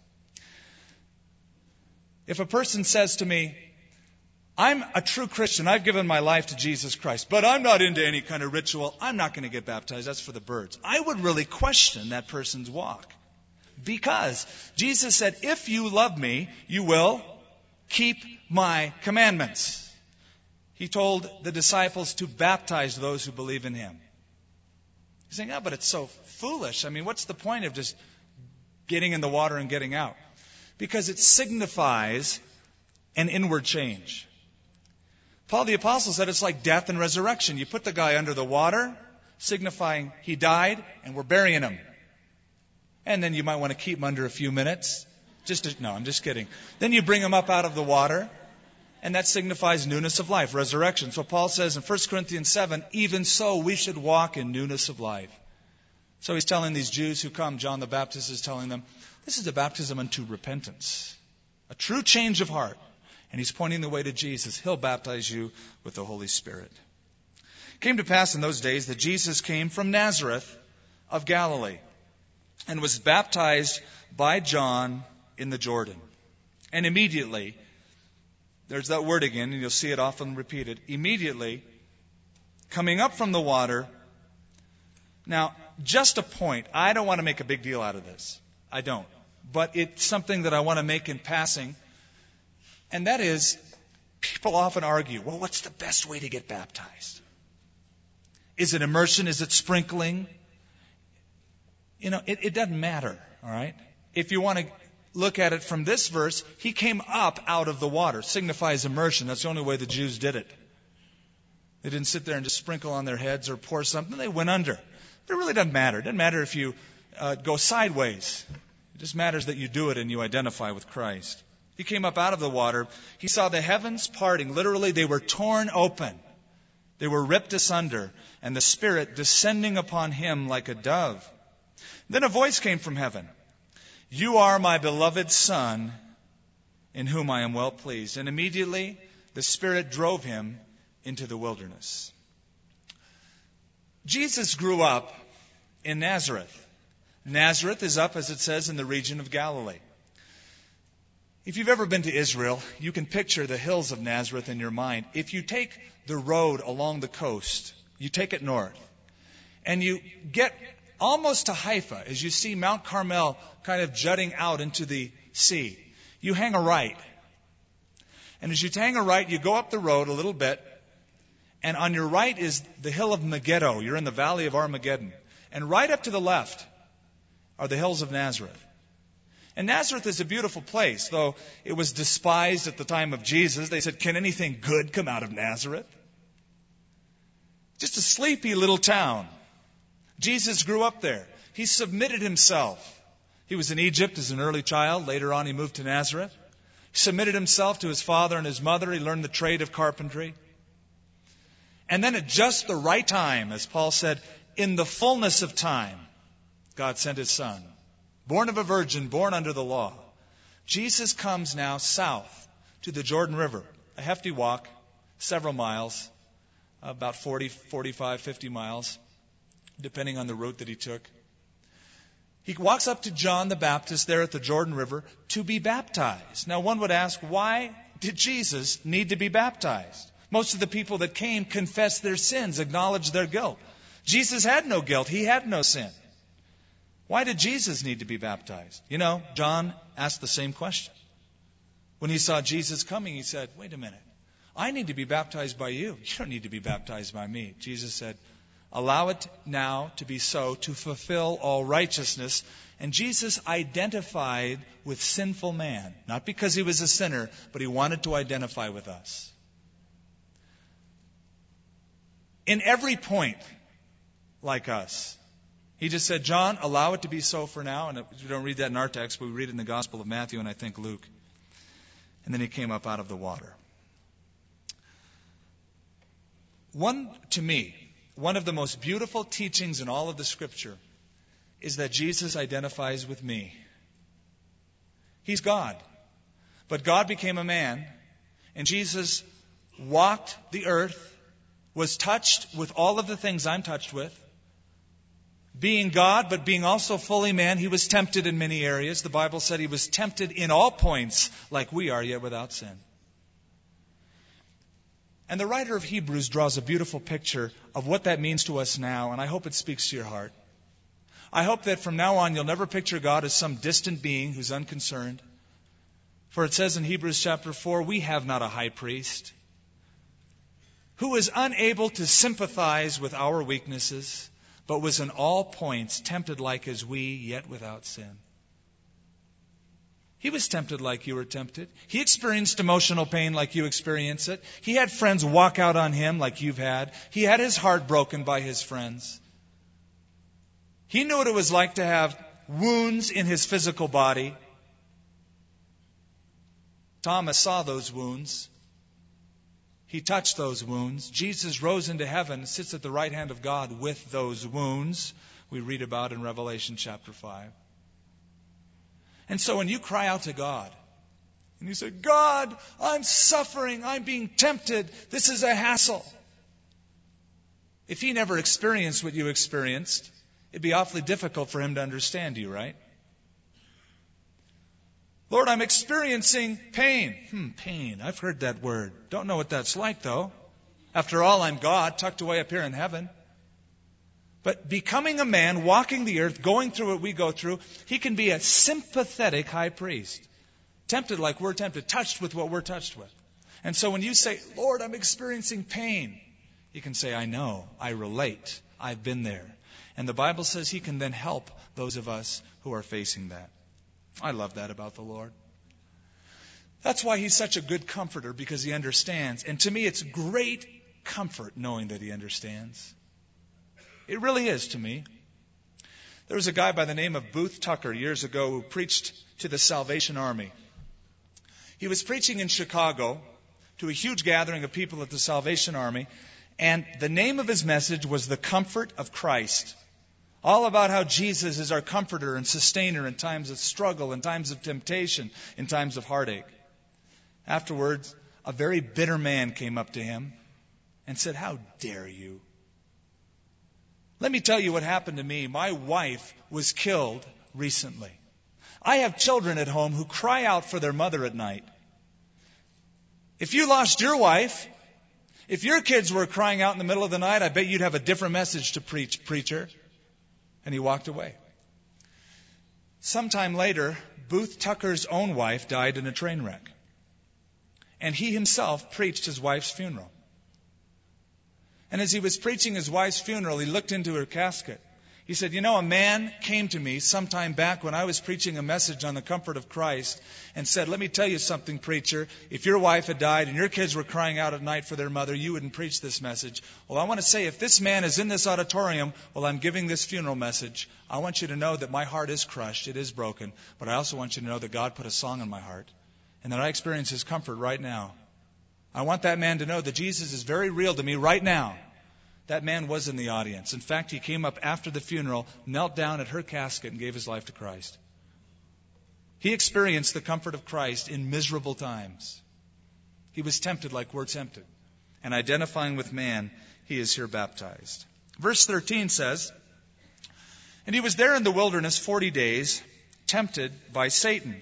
If a person says to me, I'm a true Christian, I've given my life to Jesus Christ, but I'm not into any kind of ritual, I'm not going to get baptized, that's for the birds. I would really question that person's walk. Because Jesus said, if you love me, you will keep my commandments. He told the disciples to baptize those who believe in him. He's saying, oh, but it's so foolish. I mean, what's the point of just getting in the water and getting out? Because it signifies an inward change. Paul the Apostle said it's like death and resurrection. You put the guy under the water, signifying he died, and we're burying him. And then you might want to keep him under a few minutes. Just to, no, I'm just kidding. Then you bring him up out of the water, and that signifies newness of life, resurrection. So Paul says in First Corinthians seven, even so we should walk in newness of life. So he's telling these Jews who come, John the Baptist is telling them, this is a baptism unto repentance, a true change of heart. And he's pointing the way to Jesus. He'll baptize you with the Holy Spirit. It came to pass in those days that Jesus came from Nazareth of Galilee and was baptized by John in the Jordan. And immediately, there's that word again, and you'll see it often repeated. Immediately, coming up from the water. Now, just a point. I don't want to make a big deal out of this. I don't. But it's something that I want to make in passing. And that is, people often argue, well, what's the best way to get baptized? Is it immersion? Is it sprinkling? You know, it, it doesn't matter, all right? If you want to look at it from this verse, he came up out of the water. Signifies immersion. That's the only way the Jews did it. They didn't sit there and just sprinkle on their heads or pour something. They went under. But it really doesn't matter. It doesn't matter if you uh, go sideways. It just matters that you do it and you identify with Christ. He came up out of the water. He saw the heavens parting. Literally, they were torn open. They were ripped asunder, and the Spirit descending upon him like a dove. Then a voice came from heaven. You are my beloved Son, in whom I am well pleased. And immediately the Spirit drove him into the wilderness. Jesus grew up in Nazareth. Nazareth is up, as it says, in the region of Galilee. If you've ever been to Israel, you can picture the hills of Nazareth in your mind. If you take the road along the coast, you take it north, and you get almost to Haifa, as you see Mount Carmel kind of jutting out into the sea, you hang a right. And as you hang a right, you go up the road a little bit, and on your right is the hill of Megiddo. You're in the valley of Armageddon. And right up to the left are the hills of Nazareth. And Nazareth is a beautiful place, though it was despised at the time of Jesus. They said, can anything good come out of Nazareth? Just a sleepy little town. Jesus grew up there. He submitted himself. He was in Egypt as an early child. Later on, he moved to Nazareth. He submitted himself to his father and his mother. He learned the trade of carpentry. And then at just the right time, as Paul said, in the fullness of time, God sent his Son. Born of a virgin, born under the law. Jesus comes now south to the Jordan River. A hefty walk, several miles, about forty, forty-five, fifty miles, depending on the route that he took. He walks up to John the Baptist there at the Jordan River to be baptized. Now one would ask, why did Jesus need to be baptized? Most of the people that came confessed their sins, acknowledged their guilt. Jesus had no guilt. He had no sin. Why did Jesus need to be baptized? You know, John asked the same question. When he saw Jesus coming, he said, wait a minute. I need to be baptized by you. You don't need to be baptized by me. Jesus said, allow it now to be so, to fulfill all righteousness. And Jesus identified with sinful man. Not because he was a sinner, but he wanted to identify with us. In every point, like us. He just said, John, allow it to be so for now. And we don't read that in our text, but we read it in the Gospel of Matthew and I think Luke. And then he came up out of the water. One, to me, one of the most beautiful teachings in all of the Scripture is that Jesus identifies with me. He's God. But God became a man, and Jesus walked the earth, was touched with all of the things I'm touched with. Being God, but being also fully man, he was tempted in many areas. The Bible said he was tempted in all points like we are, yet without sin. And the writer of Hebrews draws a beautiful picture of what that means to us now, and I hope it speaks to your heart. I hope that from now on you'll never picture God as some distant being who's unconcerned. For it says in Hebrews chapter four, we have not a high priest who is unable to sympathize with our weaknesses, but was in all points tempted like as we, yet without sin. He was tempted like you were tempted. He experienced emotional pain like you experience it. He had friends walk out on him like you've had. He had his heart broken by his friends. He knew what it was like to have wounds in his physical body. Thomas saw those wounds. He touched those wounds. Jesus rose into heaven and sits at the right hand of God with those wounds we read about in Revelation chapter five. And so when you cry out to God and you say, God, I'm suffering, I'm being tempted, this is a hassle. If he never experienced what you experienced, it'd be awfully difficult for him to understand you, right? Lord, I'm experiencing pain. Hmm, pain. I've heard that word. Don't know what that's like, though. After all, I'm God, tucked away up here in heaven. But becoming a man, walking the earth, going through what we go through, he can be a sympathetic high priest. Tempted like we're tempted, touched with what we're touched with. And so when you say, Lord, I'm experiencing pain, you can say, I know, I relate, I've been there. And the Bible says he can then help those of us who are facing that. I love that about the Lord. That's why he's such a good comforter, because he understands. And to me, it's great comfort knowing that He understands. It really is to me. There was a guy by the name of Booth Tucker years ago who preached to the Salvation Army. He was preaching in Chicago to a huge gathering of people at the Salvation Army, and the name of his message was The Comfort of Christ. All about how Jesus is our comforter and sustainer in times of struggle, in times of temptation, in times of heartache. Afterwards, a very bitter man came up to him and said, "How dare you? Let me tell you what happened to me. My wife was killed recently. I have children at home who cry out for their mother at night. If you lost your wife, if your kids were crying out in the middle of the night, I bet you'd have a different message to preach, preacher." And he walked away. Sometime later, Booth Tucker's own wife died in a train wreck. And he himself preached his wife's funeral. And as he was preaching his wife's funeral, he looked into her casket. He said, "You know, a man came to me sometime back when I was preaching a message on the comfort of Christ and said, 'Let me tell you something, preacher. If your wife had died and your kids were crying out at night for their mother, you wouldn't preach this message.' Well, I want to say, if this man is in this auditorium while I'm giving this funeral message, I want you to know that my heart is crushed, it is broken, but I also want you to know that God put a song in my heart and that I experience His comfort right now. I want that man to know that Jesus is very real to me right now." That man was in the audience. In fact, he came up after the funeral, knelt down at her casket, and gave his life to Christ. He experienced the comfort of Christ in miserable times. He was tempted like we're tempted. And identifying with man, he is here baptized. Verse thirteen says, "And he was there in the wilderness forty days, tempted by Satan,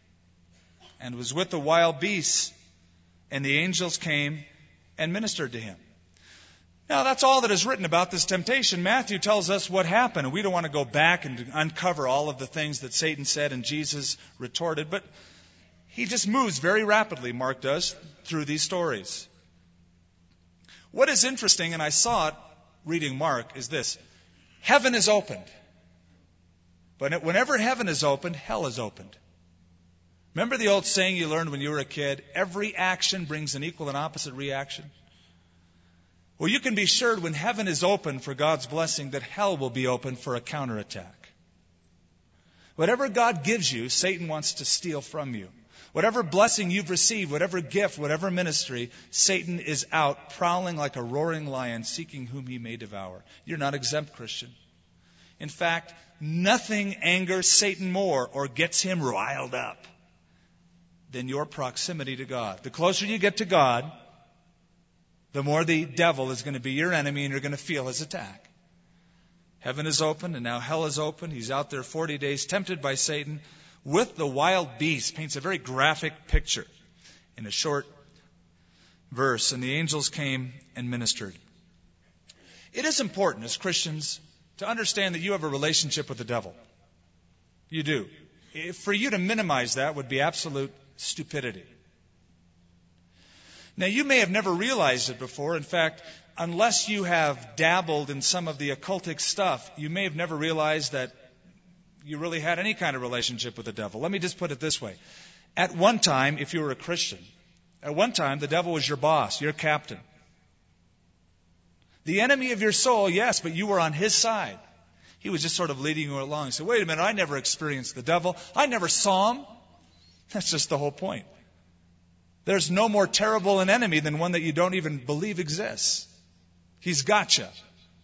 and was with the wild beasts, and the angels came and ministered to him." Now, that's all that is written about this temptation. Matthew tells us what happened. We don't want to go back and uncover all of the things that Satan said and Jesus retorted, but he just moves very rapidly, Mark does, through these stories. What is interesting, and I saw it reading Mark, is this. Heaven is opened. But whenever heaven is opened, hell is opened. Remember the old saying you learned when you were a kid? Every action brings an equal and opposite reaction. Well, you can be sure when heaven is open for God's blessing that hell will be open for a counterattack. Whatever God gives you, Satan wants to steal from you. Whatever blessing you've received, whatever gift, whatever ministry, Satan is out prowling like a roaring lion, seeking whom he may devour. You're not exempt, Christian. In fact, nothing angers Satan more or gets him riled up than your proximity to God. The closer you get to God, the more the devil is going to be your enemy and you're going to feel his attack. Heaven is open and now hell is open. He's out there forty days tempted by Satan with the wild beasts. Paints a very graphic picture in a short verse. And the angels came and ministered. It is important as Christians to understand that you have a relationship with the devil. You do. For you to minimize that would be absolute stupidity. Now, you may have never realized it before. In fact, unless you have dabbled in some of the occultic stuff, you may have never realized that you really had any kind of relationship with the devil. Let me just put it this way. At one time, if you were a Christian, at one time, the devil was your boss, your captain. The enemy of your soul, yes, but you were on his side. He was just sort of leading you along. You say, wait a minute, I never experienced the devil. I never saw him. That's just the whole point. There's no more terrible an enemy than one that you don't even believe exists. He's got you.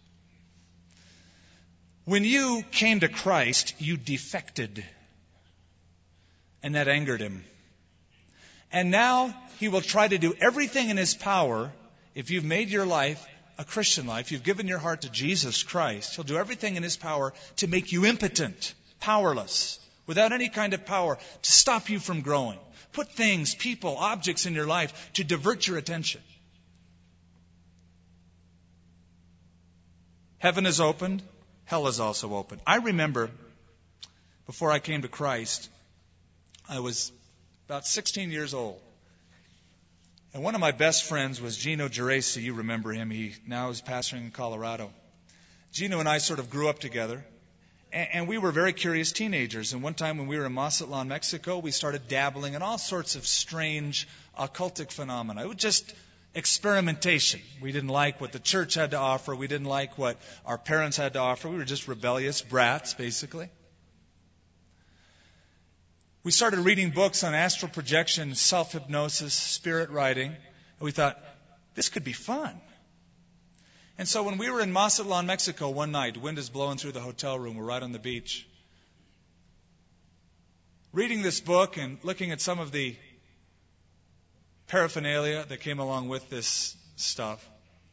When you came to Christ, you defected. And that angered him. And now he will try to do everything in his power. If you've made your life a Christian life, you've given your heart to Jesus Christ, he'll do everything in his power to make you impotent, powerless, without any kind of power, to stop you from growing. Put things, people, objects in your life to divert your attention. Heaven is opened. Hell is also open. I remember before I came to Christ, I was about sixteen years old. And one of my best friends was Gino Geraci. You remember him. He now is pastoring in Colorado. Gino and I sort of grew up together. And we were very curious teenagers. And one time when we were in Mazatlan, Mexico, we started dabbling in all sorts of strange occultic phenomena. It was just, experimentation. We didn't like what the church had to offer. We didn't like what our parents had to offer. We were just rebellious brats, basically. We started reading books on astral projection, self-hypnosis, spirit writing, and we thought, this could be fun. And so when we were in Mazatlan, Mexico one night, wind is blowing through the hotel room, we're right on the beach, reading this book and looking at some of the paraphernalia that came along with this stuff,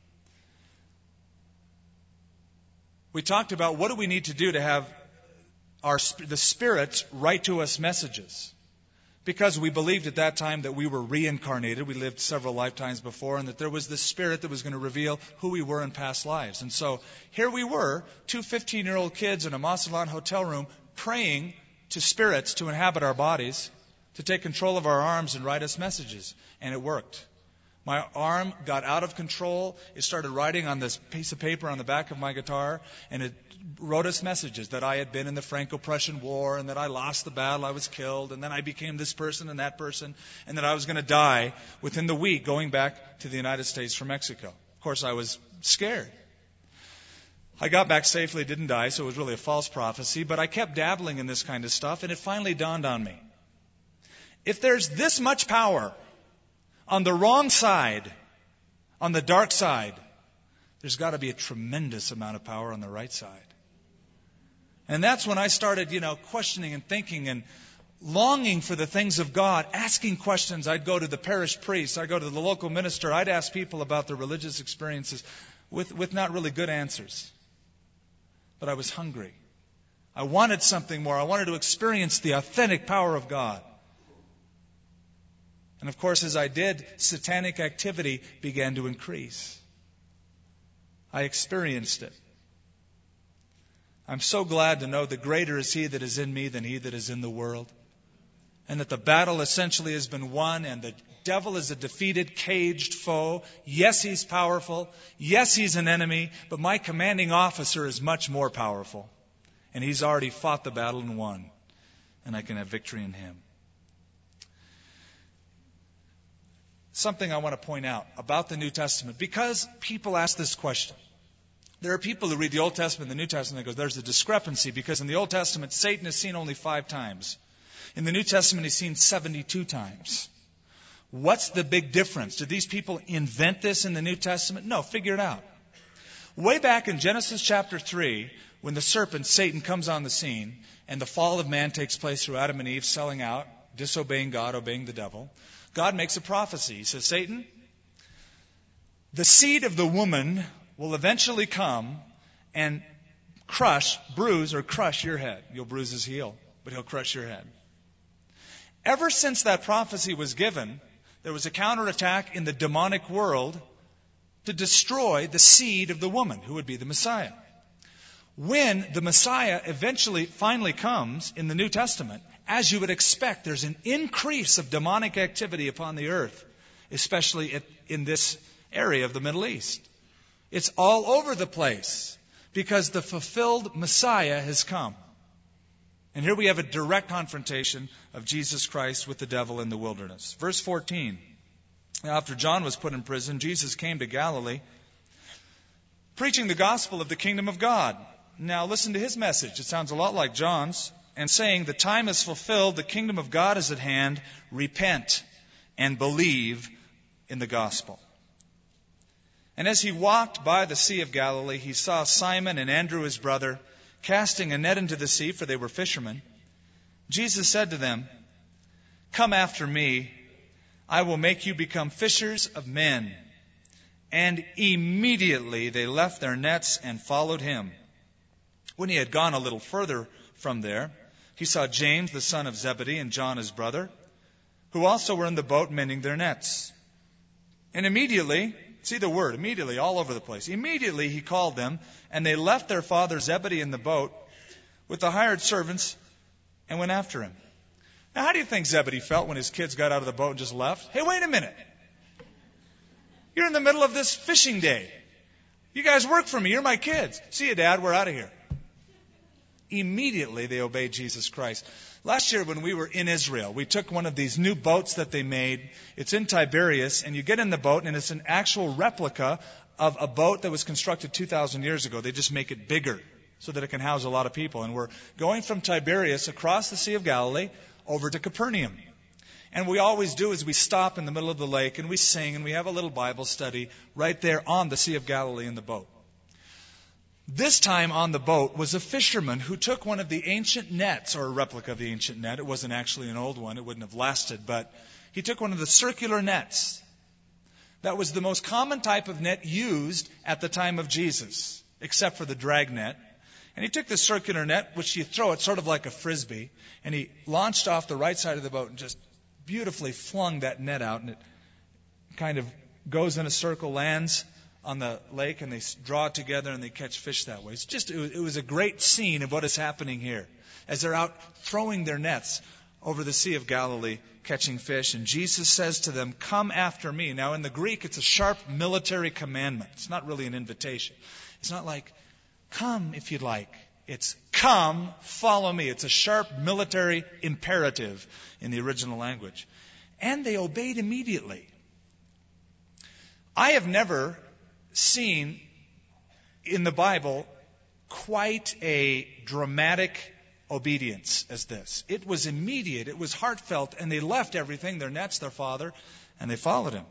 we talked about what do we need to do to have our the spirits write to us messages. Because we believed at that time that we were reincarnated, we lived several lifetimes before, and that there was this spirit that was going to reveal who we were in past lives. And so here we were, two fifteen-year-old kids in a Mazatlan hotel room, praying to spirits to inhabit our bodies, to take control of our arms and write us messages. And it worked. My arm got out of control. It started writing on this piece of paper on the back of my guitar, and it wrote us messages that I had been in the Franco-Prussian War, and that I lost the battle, I was killed, and then I became this person and that person, and that I was going to die within the week going back to the United States from Mexico. Of course, I was scared. I got back safely, didn't die, so it was really a false prophecy, but I kept dabbling in this kind of stuff, and it finally dawned on me. If there's this much power on the wrong side, on the dark side, there's got to be a tremendous amount of power on the right side. And that's when I started, you know, questioning and thinking and longing for the things of God, asking questions. I'd go to the parish priest, I'd go to the local minister, I'd ask people about their religious experiences with, with not really good answers. But I was hungry. I wanted something more. I wanted to experience the authentic power of God. And of course, as I did, satanic activity began to increase. I experienced it. I'm so glad to know that greater is He that is in me than he that is in the world. And that the battle essentially has been won, and the devil is a defeated, caged foe. Yes, he's powerful. Yes, he's an enemy. But my commanding officer is much more powerful. And he's already fought the battle and won. And I can have victory in Him. Something I want to point out about the New Testament, because people ask this question. There are people who read the Old Testament and the New Testament and go, there's a discrepancy, because in the Old Testament, Satan is seen only five times. In the New Testament, he's seen seventy-two times. What's the big difference? Did these people invent this in the New Testament? No, figure it out. Way back in Genesis chapter three, when the serpent, Satan, comes on the scene, and the fall of man takes place through Adam and Eve selling out, disobeying God, obeying the devil, God makes a prophecy. He says, Satan, the seed of the woman will eventually come and crush, bruise, or crush your head. You'll bruise his heel, but he'll crush your head. Ever since that prophecy was given, there was a counterattack in the demonic world to destroy the seed of the woman, who would be the Messiah. When the Messiah eventually finally comes in the New Testament, as you would expect, there's an increase of demonic activity upon the earth, especially in this area of the Middle East. It's all over the place because the fulfilled Messiah has come. And here we have a direct confrontation of Jesus Christ with the devil in the wilderness. Verse fourteen. Now, after John was put in prison, Jesus came to Galilee, preaching the gospel of the kingdom of God. Now listen to his message. It sounds a lot like John's. And saying, the time is fulfilled, the kingdom of God is at hand. Repent and believe in the gospel. And as he walked by the Sea of Galilee, he saw Simon and Andrew his brother casting a net into the sea, for they were fishermen. Jesus said to them, come after me, I will make you become fishers of men. And immediately they left their nets and followed him. When he had gone a little further from there, he saw James, the son of Zebedee, and John, his brother, who also were in the boat mending their nets. And immediately, see the word, immediately, all over the place. Immediately he called them, and they left their father Zebedee in the boat with the hired servants and went after him. Now, how do you think Zebedee felt when his kids got out of the boat and just left? Hey, wait a minute. You're in the middle of this fishing day. You guys work for me. You're my kids. See you, Dad. We're out of here. Immediately they obeyed Jesus Christ. Last year when we were in Israel, we took one of these new boats that they made. It's in Tiberias, and you get in the boat, and it's an actual replica of a boat that was constructed two thousand years ago. They just make it bigger so that it can house a lot of people. And we're going from Tiberias across the Sea of Galilee over to Capernaum. And what we always do is we stop in the middle of the lake and we sing and we have a little Bible study right there on the Sea of Galilee in the boat. This time on the boat was a fisherman who took one of the ancient nets, or a replica of the ancient net. It wasn't actually an old one. It wouldn't have lasted. But he took one of the circular nets. That was the most common type of net used at the time of Jesus, except for the drag net. And he took this circular net, which you throw it sort of like a frisbee, and he launched off the right side of the boat and just beautifully flung that net out, and it kind of goes in a circle, lands on the lake, and they draw it together and they catch fish that way. It's just, it was, it was a great scene of what is happening here as they're out throwing their nets over the Sea of Galilee, catching fish. And Jesus says to them, "Come after me." Now in the Greek, it's a sharp military commandment. It's not really an invitation. It's not like, "Come if you'd like." It's, "Come, follow me." It's a sharp military imperative in the original language. And they obeyed immediately. I have never seen in the Bible quite a dramatic obedience as this. It was immediate, it was heartfelt, and they left everything, their nets, their father, and they followed him.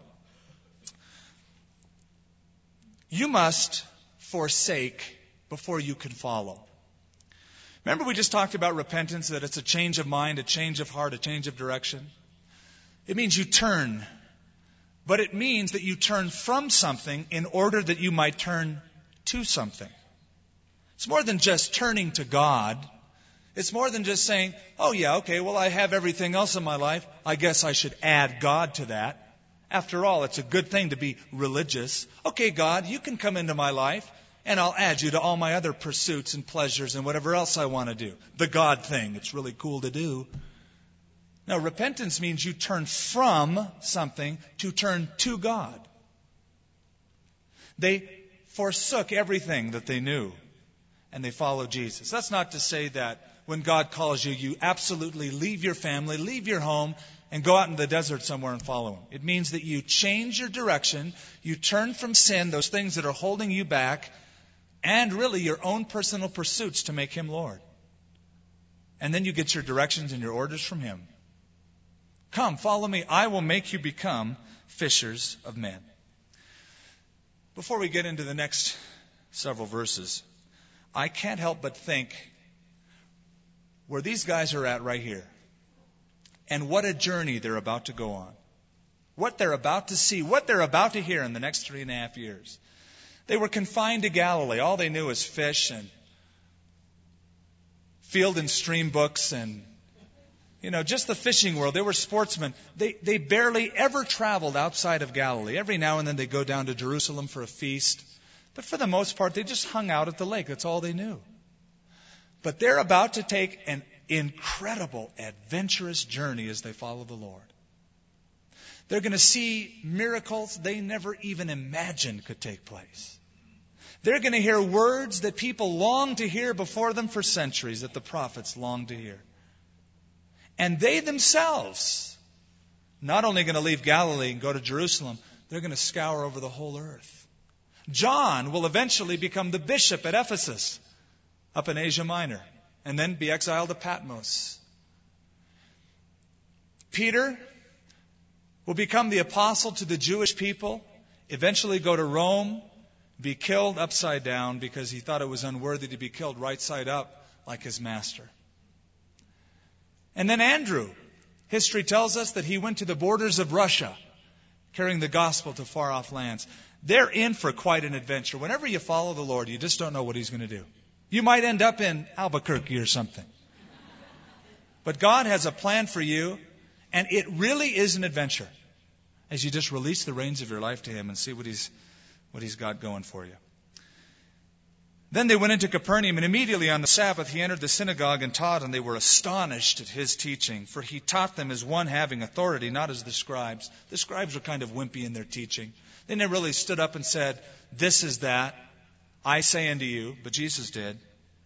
You must forsake before you can follow. Remember we just talked about repentance, that it's a change of mind, a change of heart, a change of direction. It means you turn. But it means that you turn from something in order that you might turn to something. It's more than just turning to God. It's more than just saying, "Oh yeah, okay, well I have everything else in my life. I guess I should add God to that. After all, it's a good thing to be religious. Okay, God, you can come into my life, and I'll add you to all my other pursuits and pleasures and whatever else I want to do." The God thing, it's really cool to do. Now, repentance means you turn from something to turn to God. They forsook everything that they knew, and they followed Jesus. That's not to say that when God calls you, you absolutely leave your family, leave your home, and go out in the desert somewhere and follow Him. It means that you change your direction, you turn from sin, those things that are holding you back, and really your own personal pursuits to make Him Lord. And then you get your directions and your orders from Him. "Come, follow me. I will make you become fishers of men." Before we get into the next several verses, I can't help but think where these guys are at right here, and what a journey they're about to go on, what they're about to see, what they're about to hear in the next three and a half years. They were confined to Galilee. All they knew was fish and field and stream books and You know, just the fishing world. They were sportsmen. They, they barely ever traveled outside of Galilee. Every now and then they go down to Jerusalem for a feast. But for the most part, they just hung out at the lake. That's all they knew. But they're about to take an incredible, adventurous journey as they follow the Lord. They're going to see miracles they never even imagined could take place. They're going to hear words that people longed to hear before them for centuries, that the prophets longed to hear. And they themselves, not only going to leave Galilee and go to Jerusalem, they're going to scour over the whole earth. John will eventually become the bishop at Ephesus, up in Asia Minor, and then be exiled to Patmos. Peter will become the apostle to the Jewish people, eventually go to Rome, be killed upside down because he thought it was unworthy to be killed right side up like his master. And then Andrew, history tells us that he went to the borders of Russia, carrying the gospel to far-off lands. They're in for quite an adventure. Whenever you follow the Lord, you just don't know what He's going to do. You might end up in Albuquerque or something. But God has a plan for you, and it really is an adventure as you just release the reins of your life to Him and see what He's, what He's got going for you. Then they went into Capernaum, and immediately on the Sabbath he entered the synagogue and taught, and they were astonished at his teaching, for he taught them as one having authority, not as the scribes. The scribes were kind of wimpy in their teaching. They never really stood up and said, "This is that, I say unto you," but Jesus did.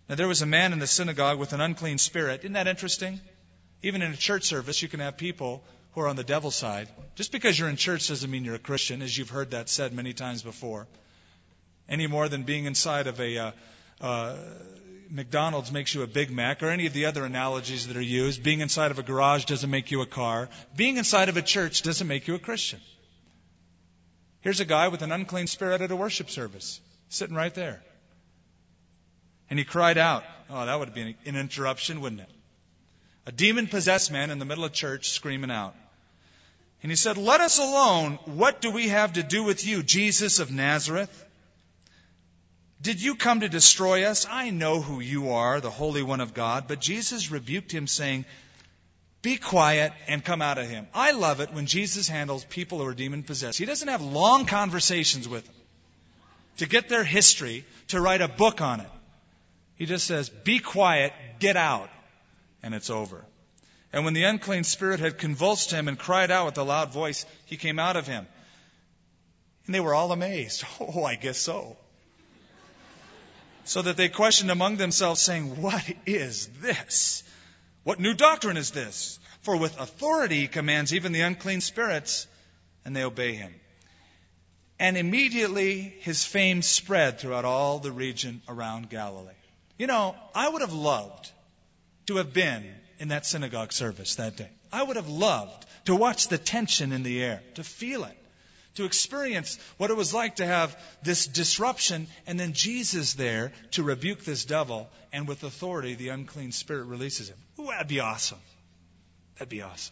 Now there was a man in the synagogue with an unclean spirit. Isn't that interesting? Even in a church service, you can have people who are on the devil's side. Just because you're in church doesn't mean you're a Christian, as you've heard that said many times before. Any more than being inside of a uh, uh, McDonald's makes you a Big Mac, or any of the other analogies that are used. Being inside of a garage doesn't make you a car. Being inside of a church doesn't make you a Christian. Here's a guy with an unclean spirit at a worship service, sitting right there. And he cried out. Oh, that would be an, an interruption, wouldn't it? A demon-possessed man in the middle of church screaming out. And he said, "Let us alone. What do we have to do with you, Jesus of Nazareth? Did you come to destroy us? I know who you are, the Holy One of God." But Jesus rebuked him, saying, "Be quiet and come out of him." I love it when Jesus handles people who are demon-possessed. He doesn't have long conversations with them to get their history, to write a book on it. He just says, "Be quiet, get out," and it's over. And when the unclean spirit had convulsed him and cried out with a loud voice, he came out of him. And they were all amazed. "Oh, I guess so." So that they questioned among themselves, saying, "What is this? What new doctrine is this? For with authority he commands even the unclean spirits, and they obey him." And immediately his fame spread throughout all the region around Galilee. You know, I would have loved to have been in that synagogue service that day. I would have loved to watch the tension in the air, to feel it, to experience what it was like to have this disruption, and then Jesus there to rebuke this devil, and with authority the unclean spirit releases him. Ooh, that'd be awesome. That'd be awesome.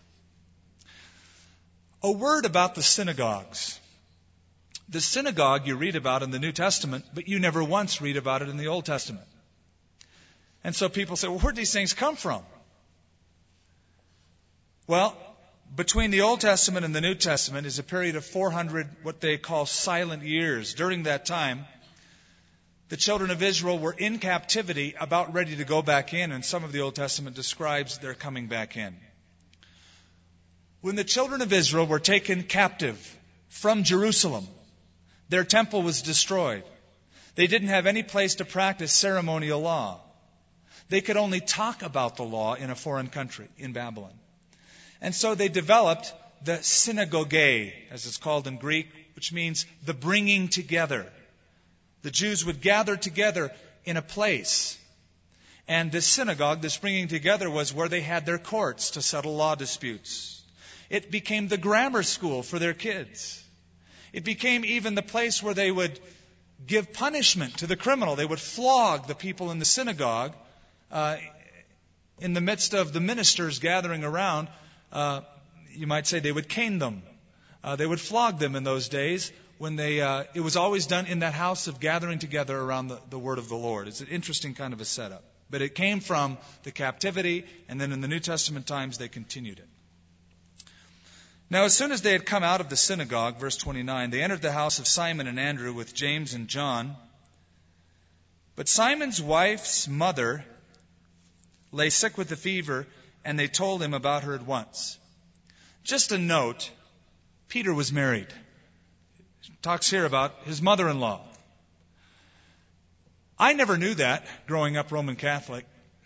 A word about the synagogues. The synagogue you read about in the New Testament, but you never once read about it in the Old Testament. And so people say, well, where did these things come from? Well, between the Old Testament and the New Testament is a period of four hundred, what they call silent years. During that time, the children of Israel were in captivity, about ready to go back in, and some of the Old Testament describes their coming back in. When the children of Israel were taken captive from Jerusalem, their temple was destroyed. They didn't have any place to practice ceremonial law. They could only talk about the law in a foreign country, in Babylon. And so they developed the synagogue, as it's called in Greek, which means the bringing together. The Jews would gather together in a place. And this synagogue, this bringing together, was where they had their courts to settle law disputes. It became the grammar school for their kids. It became even the place where they would give punishment to the criminal. They would flog the people in the synagogue uh, in the midst of the ministers gathering around. Uh, you might say they would cane them. Uh, they would flog them in those days when they, uh, it was always done in that house of gathering together around the, the word of the Lord. It's an interesting kind of a setup. But it came from the captivity, and then in the New Testament times they continued it. Now as soon as they had come out of the synagogue, verse twenty-nine, they entered the house of Simon and Andrew with James and John. But Simon's wife's mother lay sick with a fever, and they told him about her at once. Just a note, Peter was married. He talks here about his mother-in-law. I never knew that growing up Roman Catholic.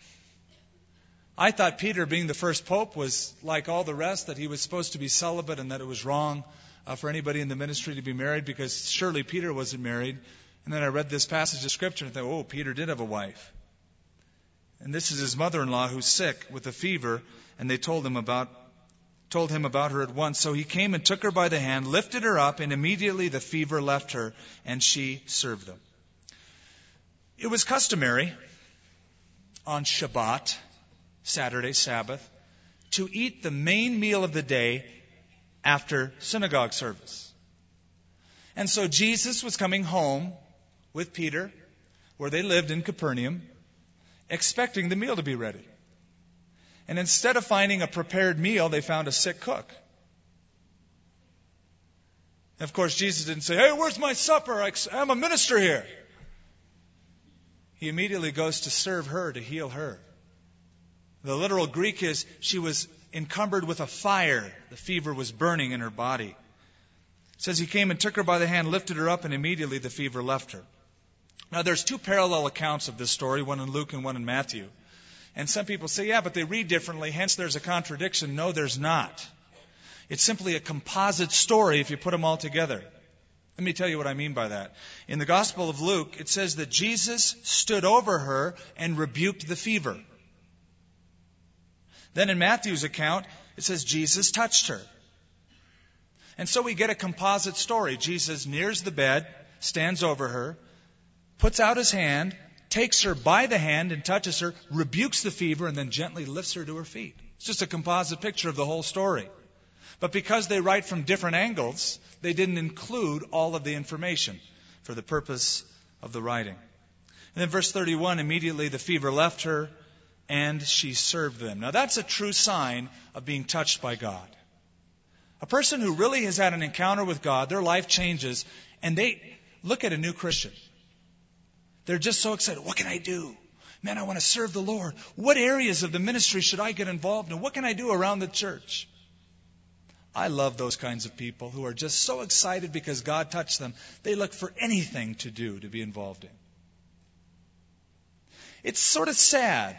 I thought Peter, being the first pope, was like all the rest, that he was supposed to be celibate and that it was wrong uh, for anybody in the ministry to be married, because surely Peter wasn't married. And then I read this passage of Scripture and thought, oh, Peter did have a wife. And this is his mother-in-law who's sick with a fever, and they told him about told him about her at once. So he came and took her by the hand, lifted her up, and immediately the fever left her, and she served them. It was customary on Shabbat, Saturday, Sabbath, to eat the main meal of the day after synagogue service. And so Jesus was coming home with Peter, where they lived in Capernaum, expecting the meal to be ready. And instead of finding a prepared meal, they found a sick cook. And of course, Jesus didn't say, hey, where's my supper? I'm a minister here. He immediately goes to serve her, to heal her. The literal Greek is, she was encumbered with a fire. The fever was burning in her body. It says he came and took her by the hand, lifted her up, and immediately the fever left her. Now, there's two parallel accounts of this story, one in Luke and one in Matthew. And some people say, yeah, but they read differently, hence there's a contradiction. No, there's not. It's simply a composite story if you put them all together. Let me tell you what I mean by that. In the Gospel of Luke, it says that Jesus stood over her and rebuked the fever. Then in Matthew's account, it says Jesus touched her. And so we get a composite story. Jesus nears the bed, stands over her, puts out his hand, takes her by the hand and touches her, rebukes the fever, and then gently lifts her to her feet. It's just a composite picture of the whole story. But because they write from different angles, they didn't include all of the information for the purpose of the writing. And then verse thirty-one, immediately the fever left her and she served them. Now that's a true sign of being touched by God. A person who really has had an encounter with God, their life changes, and they look at a new Christian. They're just so excited. What can I do? Man, I want to serve the Lord. What areas of the ministry should I get involved in? What can I do around the church? I love those kinds of people who are just so excited because God touched them. They look for anything to do, to be involved in. It's sort of sad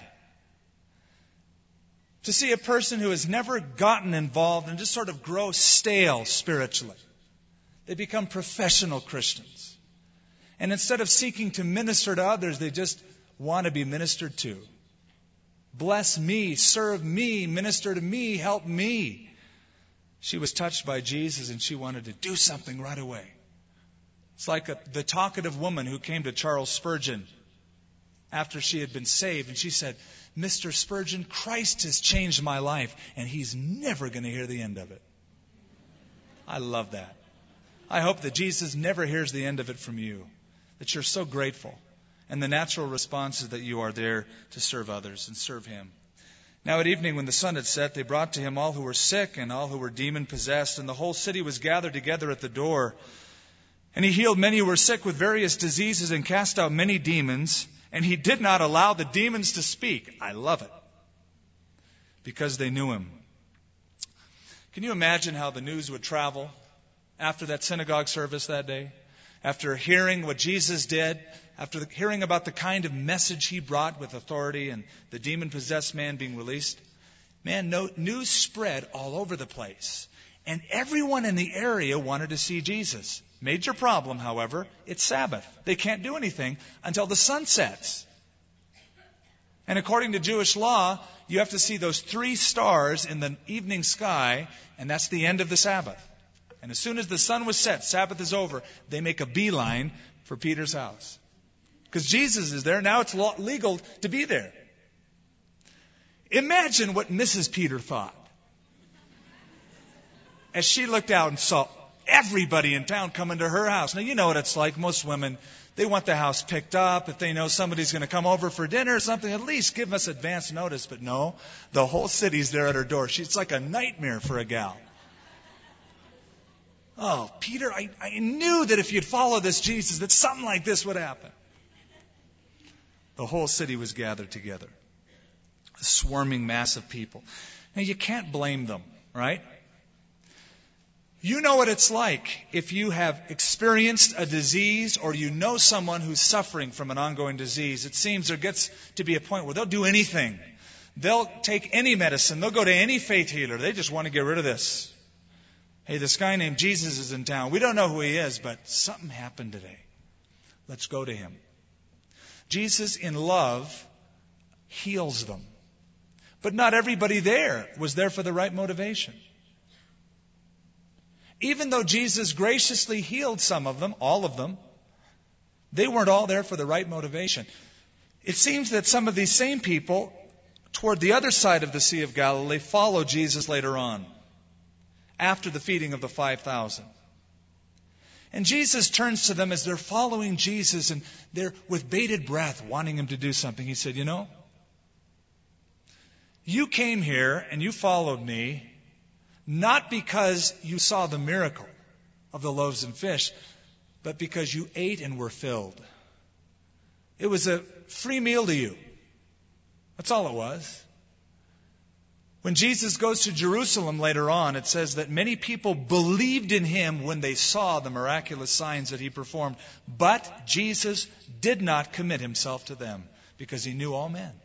to see a person who has never gotten involved and just sort of grow stale spiritually. They become professional Christians. And instead of seeking to minister to others, they just want to be ministered to. Bless me, serve me, minister to me, help me. She was touched by Jesus and she wanted to do something right away. It's like a, the talkative woman who came to Charles Spurgeon after she had been saved. And she said, Mister Spurgeon, Christ has changed my life and he's never going to hear the end of it. I love that. I hope that Jesus never hears the end of it from you. That you're so grateful. And the natural response is that you are there to serve others and serve Him. Now at evening when the sun had set, they brought to Him all who were sick and all who were demon-possessed, and the whole city was gathered together at the door. And He healed many who were sick with various diseases and cast out many demons, and He did not allow the demons to speak. I love it. Because they knew Him. Can you imagine how the news would travel after that synagogue service that day? After hearing what Jesus did, after hearing about the kind of message He brought with authority and the demon-possessed man being released, man, no, news spread all over the place. And everyone in the area wanted to see Jesus. Major problem, however, it's Sabbath. They can't do anything until the sun sets. And according to Jewish law, you have to see those three stars in the evening sky, and that's the end of the Sabbath. And as soon as the sun was set, Sabbath is over, they make a beeline for Peter's house. Because Jesus is there, now it's legal to be there. Imagine what Missus Peter thought as she looked out and saw everybody in town coming to her house. Now, you know what it's like. Most women, they want the house picked up. If they know somebody's going to come over for dinner or something, at least give us advance notice. But no, the whole city's there at her door. She's like a nightmare for a gal. Oh, Peter, I, I knew that if you'd follow this Jesus, that something like this would happen. The whole city was gathered together. A swarming mass of people. Now, you can't blame them, right? You know what it's like if you have experienced a disease or you know someone who's suffering from an ongoing disease. It seems there gets to be a point where they'll do anything. They'll take any medicine. They'll go to any faith healer. They just want to get rid of this. Hey, this guy named Jesus is in town. We don't know who he is, but something happened today. Let's go to him. Jesus, in love, heals them. But not everybody there was there for the right motivation. Even though Jesus graciously healed some of them, all of them, they weren't all there for the right motivation. It seems that some of these same people, toward the other side of the Sea of Galilee, followed Jesus later on, after the feeding of the five thousand. And Jesus turns to them as they're following Jesus, and they're with bated breath wanting Him to do something. He said, you know, you came here and you followed me not because you saw the miracle of the loaves and fish, but because you ate and were filled. It was a free meal to you. That's all it was. When Jesus goes to Jerusalem later on, it says that many people believed in him when they saw the miraculous signs that he performed. But Jesus did not commit himself to them because he knew all men.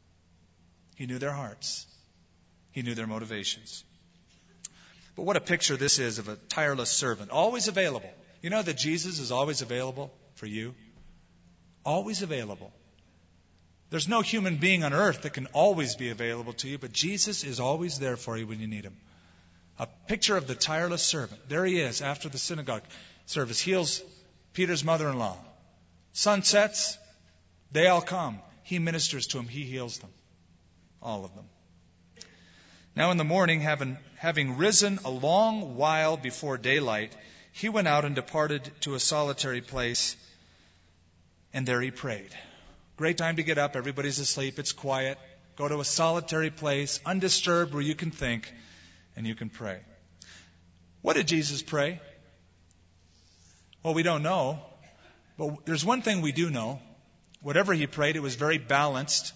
He knew their hearts. He knew their motivations. But what a picture this is of a tireless servant, always available. You know that Jesus is always available for you? Always available. There's no human being on earth that can always be available to you, but Jesus is always there for you when you need him. A picture of the tireless servant. There he is after the synagogue service. Heals Peter's mother-in-law. Sun sets, they all come. He ministers to them. He heals them. All of them. Now in the morning, having, having risen a long while before daylight, he went out and departed to a solitary place, and there he prayed. Great time to get up. Everybody's asleep. It's quiet. Go to a solitary place, undisturbed, where you can think and you can pray. What did Jesus pray? Well, we don't know. But there's one thing we do know. Whatever he prayed, it was very balanced.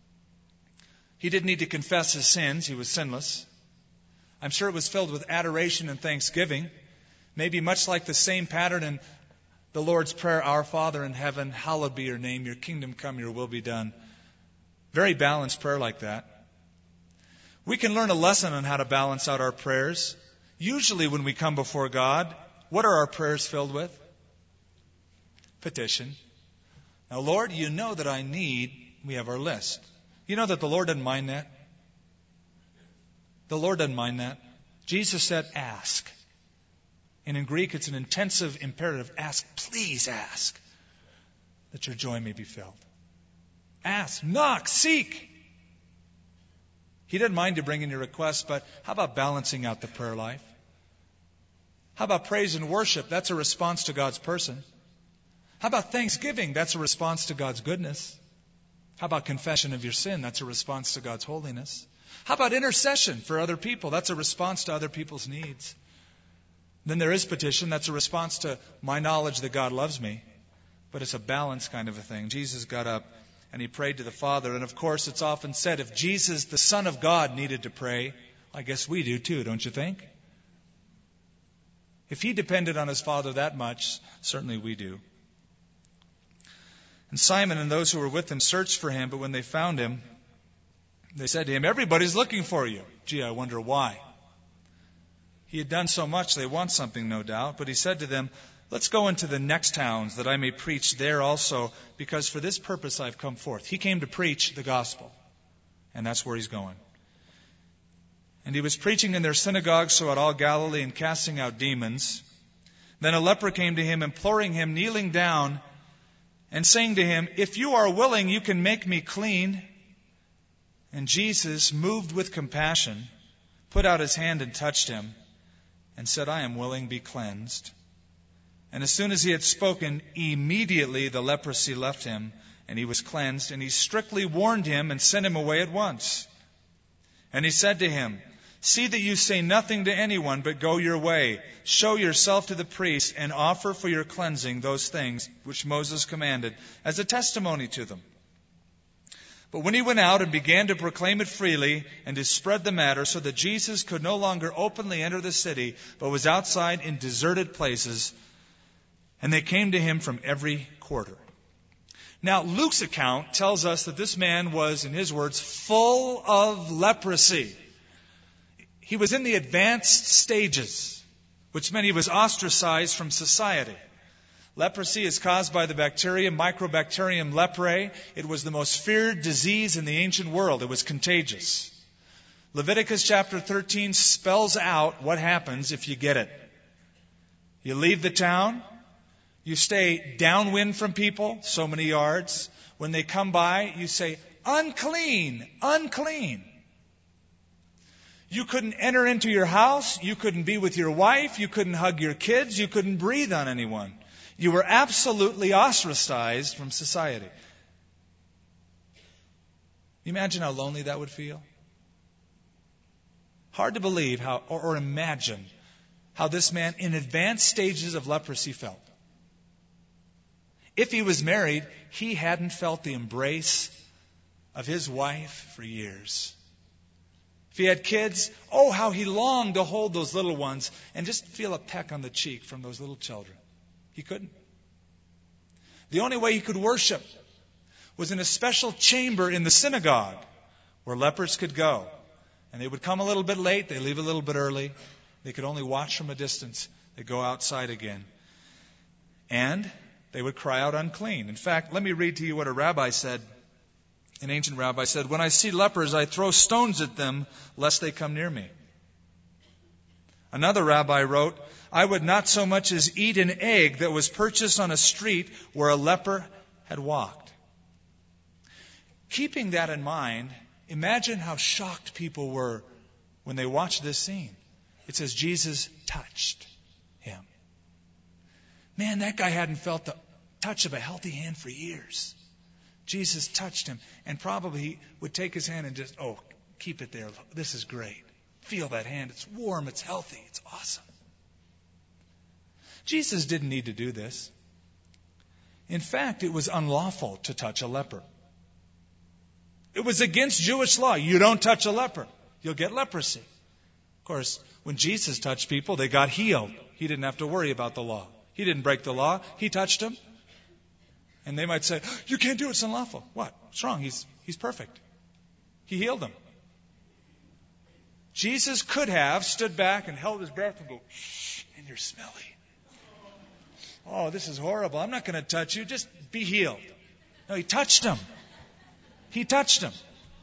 He didn't need to confess his sins. He was sinless. I'm sure it was filled with adoration and thanksgiving. Maybe much like the same pattern in the Lord's Prayer, Our Father in heaven, hallowed be your name, your kingdom come, your will be done. Very balanced prayer like that. We can learn a lesson on how to balance out our prayers. Usually when we come before God, what are our prayers filled with? Petition. Now, Lord, you know that I need, we have our list. You know that the Lord doesn't mind that? The Lord doesn't mind that. Jesus said, ask. And in Greek, it's an intensive imperative. Ask, please ask, that your joy may be filled. Ask, knock, seek. He doesn't mind you bringing your requests, but how about balancing out the prayer life? How about praise and worship? That's a response to God's person. How about thanksgiving? That's a response to God's goodness. How about confession of your sin? That's a response to God's holiness. How about intercession for other people? That's a response to other people's needs. Then there is petition. That's a response to my knowledge that God loves me. But it's a balanced kind of a thing. Jesus got up and he prayed to the Father. And of course, it's often said, if Jesus, the Son of God, needed to pray, I guess we do too, don't you think? If he depended on his Father that much, certainly we do. And Simon and those who were with him searched for him, but when they found him, they said to him, everybody's looking for you. Gee, I wonder why. He had done so much, they want something, no doubt. But he said to them, let's go into the next towns, that I may preach there also, because for this purpose I've come forth. He came to preach the gospel, and that's where he's going. And he was preaching in their synagogues throughout all Galilee and casting out demons. Then a leper came to him, imploring him, kneeling down, and saying to him, if you are willing, you can make me clean. And Jesus, moved with compassion, put out his hand and touched him, and said, I am willing, be cleansed. And as soon as he had spoken, immediately the leprosy left him, and he was cleansed. And he strictly warned him and sent him away at once. And he said to him, see that you say nothing to anyone, but go your way. Show yourself to the priest, and offer for your cleansing those things which Moses commanded, as a testimony to them. But when he went out and began to proclaim it freely and to spread the matter, so that Jesus could no longer openly enter the city, but was outside in deserted places, and they came to him from every quarter. Now, Luke's account tells us that this man was, in his words, full of leprosy. He was in the advanced stages, which meant he was ostracized from society. Leprosy is caused by the bacterium Mycobacterium leprae. It was the most feared disease in the ancient world. It was contagious. Leviticus chapter thirteen spells out what happens if you get it. You leave the town. You stay downwind from people, so many yards. When they come by, you say, unclean, unclean. You couldn't enter into your house. You couldn't be with your wife. You couldn't hug your kids. You couldn't breathe on anyone. You were absolutely ostracized from society. You imagine how lonely that would feel? Hard to believe how, or, or imagine how this man in advanced stages of leprosy felt. If he was married, he hadn't felt the embrace of his wife for years. If he had kids, oh, how he longed to hold those little ones and just feel a peck on the cheek from those little children. He couldn't. The only way he could worship was in a special chamber in the synagogue where lepers could go. And they would come a little bit late, they leave a little bit early. They could only watch from a distance. They go outside again. And they would cry out unclean. In fact, let me read to you what a rabbi said. An ancient rabbi said, "When I see lepers, I throw stones at them, lest they come near me." Another rabbi wrote, "I would not so much as eat an egg that was purchased on a street where a leper had walked." Keeping that in mind, imagine how shocked people were when they watched this scene. It says Jesus touched him. Man, that guy hadn't felt the touch of a healthy hand for years. Jesus touched him, and probably he would take his hand and just, oh, keep it there. This is great. Feel that hand. It's warm. It's healthy. It's awesome. Jesus didn't need to do this. In fact, it was unlawful to touch a leper. It was against Jewish law. You don't touch a leper. You'll get leprosy. Of course, when Jesus touched people, they got healed. He didn't have to worry about the law. He didn't break the law. He touched them. And they might say, you can't do it. It's unlawful. What? What's wrong? He's, he's perfect. He healed them. Jesus could have stood back and held his breath and go, shh, and you're smelly. Oh, this is horrible. I'm not going to touch you. Just be healed. No, he touched him. He touched him.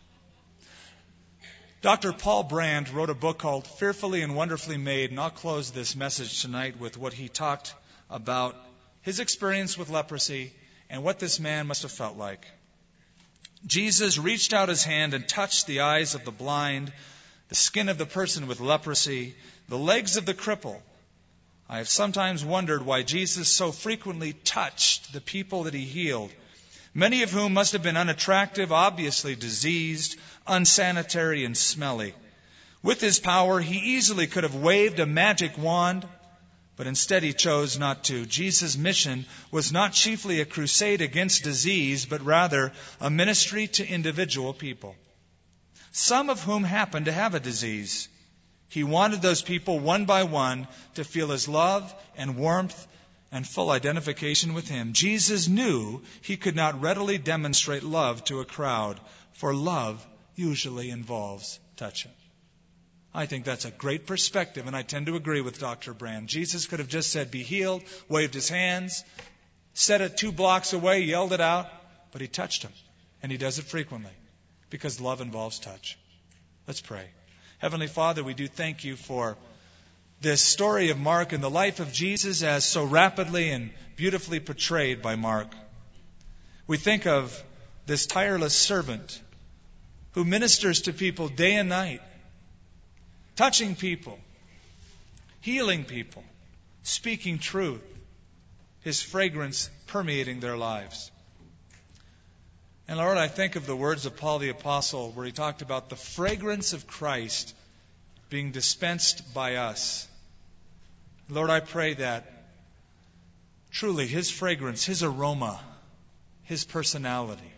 Doctor Paul Brand wrote a book called Fearfully and Wonderfully Made, and I'll close this message tonight with what he talked about his experience with leprosy and what this man must have felt like. Jesus reached out his hand and touched the eyes of the blind, the skin of the person with leprosy, the legs of the cripple. I have sometimes wondered why Jesus so frequently touched the people that he healed, many of whom must have been unattractive, obviously diseased, unsanitary, and smelly. With his power, he easily could have waved a magic wand, but instead he chose not to. Jesus' mission was not chiefly a crusade against disease, but rather a ministry to individual people, some of whom happened to have a disease. He wanted those people one by one to feel his love and warmth and full identification with him. Jesus knew he could not readily demonstrate love to a crowd, for love usually involves touching. I think that's a great perspective, and I tend to agree with Doctor Brand. Jesus could have just said, be healed, waved his hands, said it two blocks away, yelled it out, but he touched him, and he does it frequently, because love involves touch. Let's pray. Heavenly Father, we do thank you for this story of Mark and the life of Jesus as so rapidly and beautifully portrayed by Mark. We think of this tireless servant who ministers to people day and night, touching people, healing people, speaking truth, his fragrance permeating their lives. And Lord, I think of the words of Paul the Apostle where he talked about the fragrance of Christ being dispensed by us. Lord, I pray that truly his fragrance, his aroma, his personality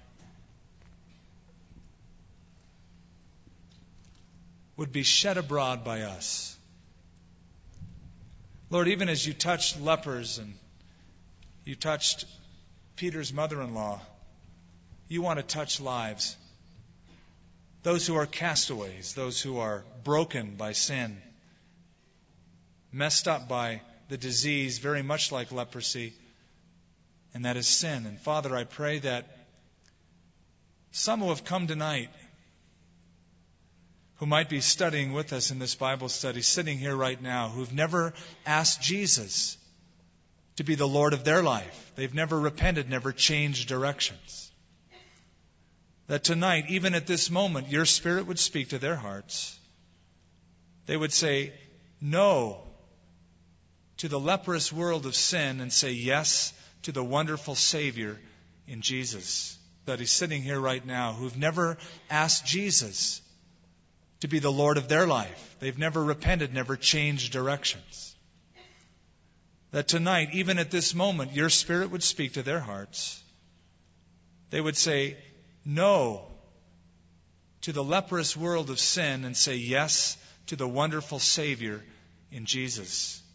would be shed abroad by us. Lord, even as you touched lepers and you touched Peter's mother-in-law, you want to touch lives. Those who are castaways, those who are broken by sin, messed up by the disease very much like leprosy, and that is sin. And Father, I pray that some who have come tonight, who might be studying with us in this Bible study, sitting here right now, who've never asked Jesus to be the Lord of their life. They've never repented, never changed directions. That tonight, even at this moment, your Spirit would speak to their hearts. They would say no to the leprous world of sin and say yes to the wonderful Savior in Jesus. That is sitting here right now, who've never asked Jesus to be the Lord of their life. They've never repented, never changed directions. That tonight, even at this moment, your Spirit would speak to their hearts. They would say no to the leprous world of sin and say yes to the wonderful Savior in Jesus.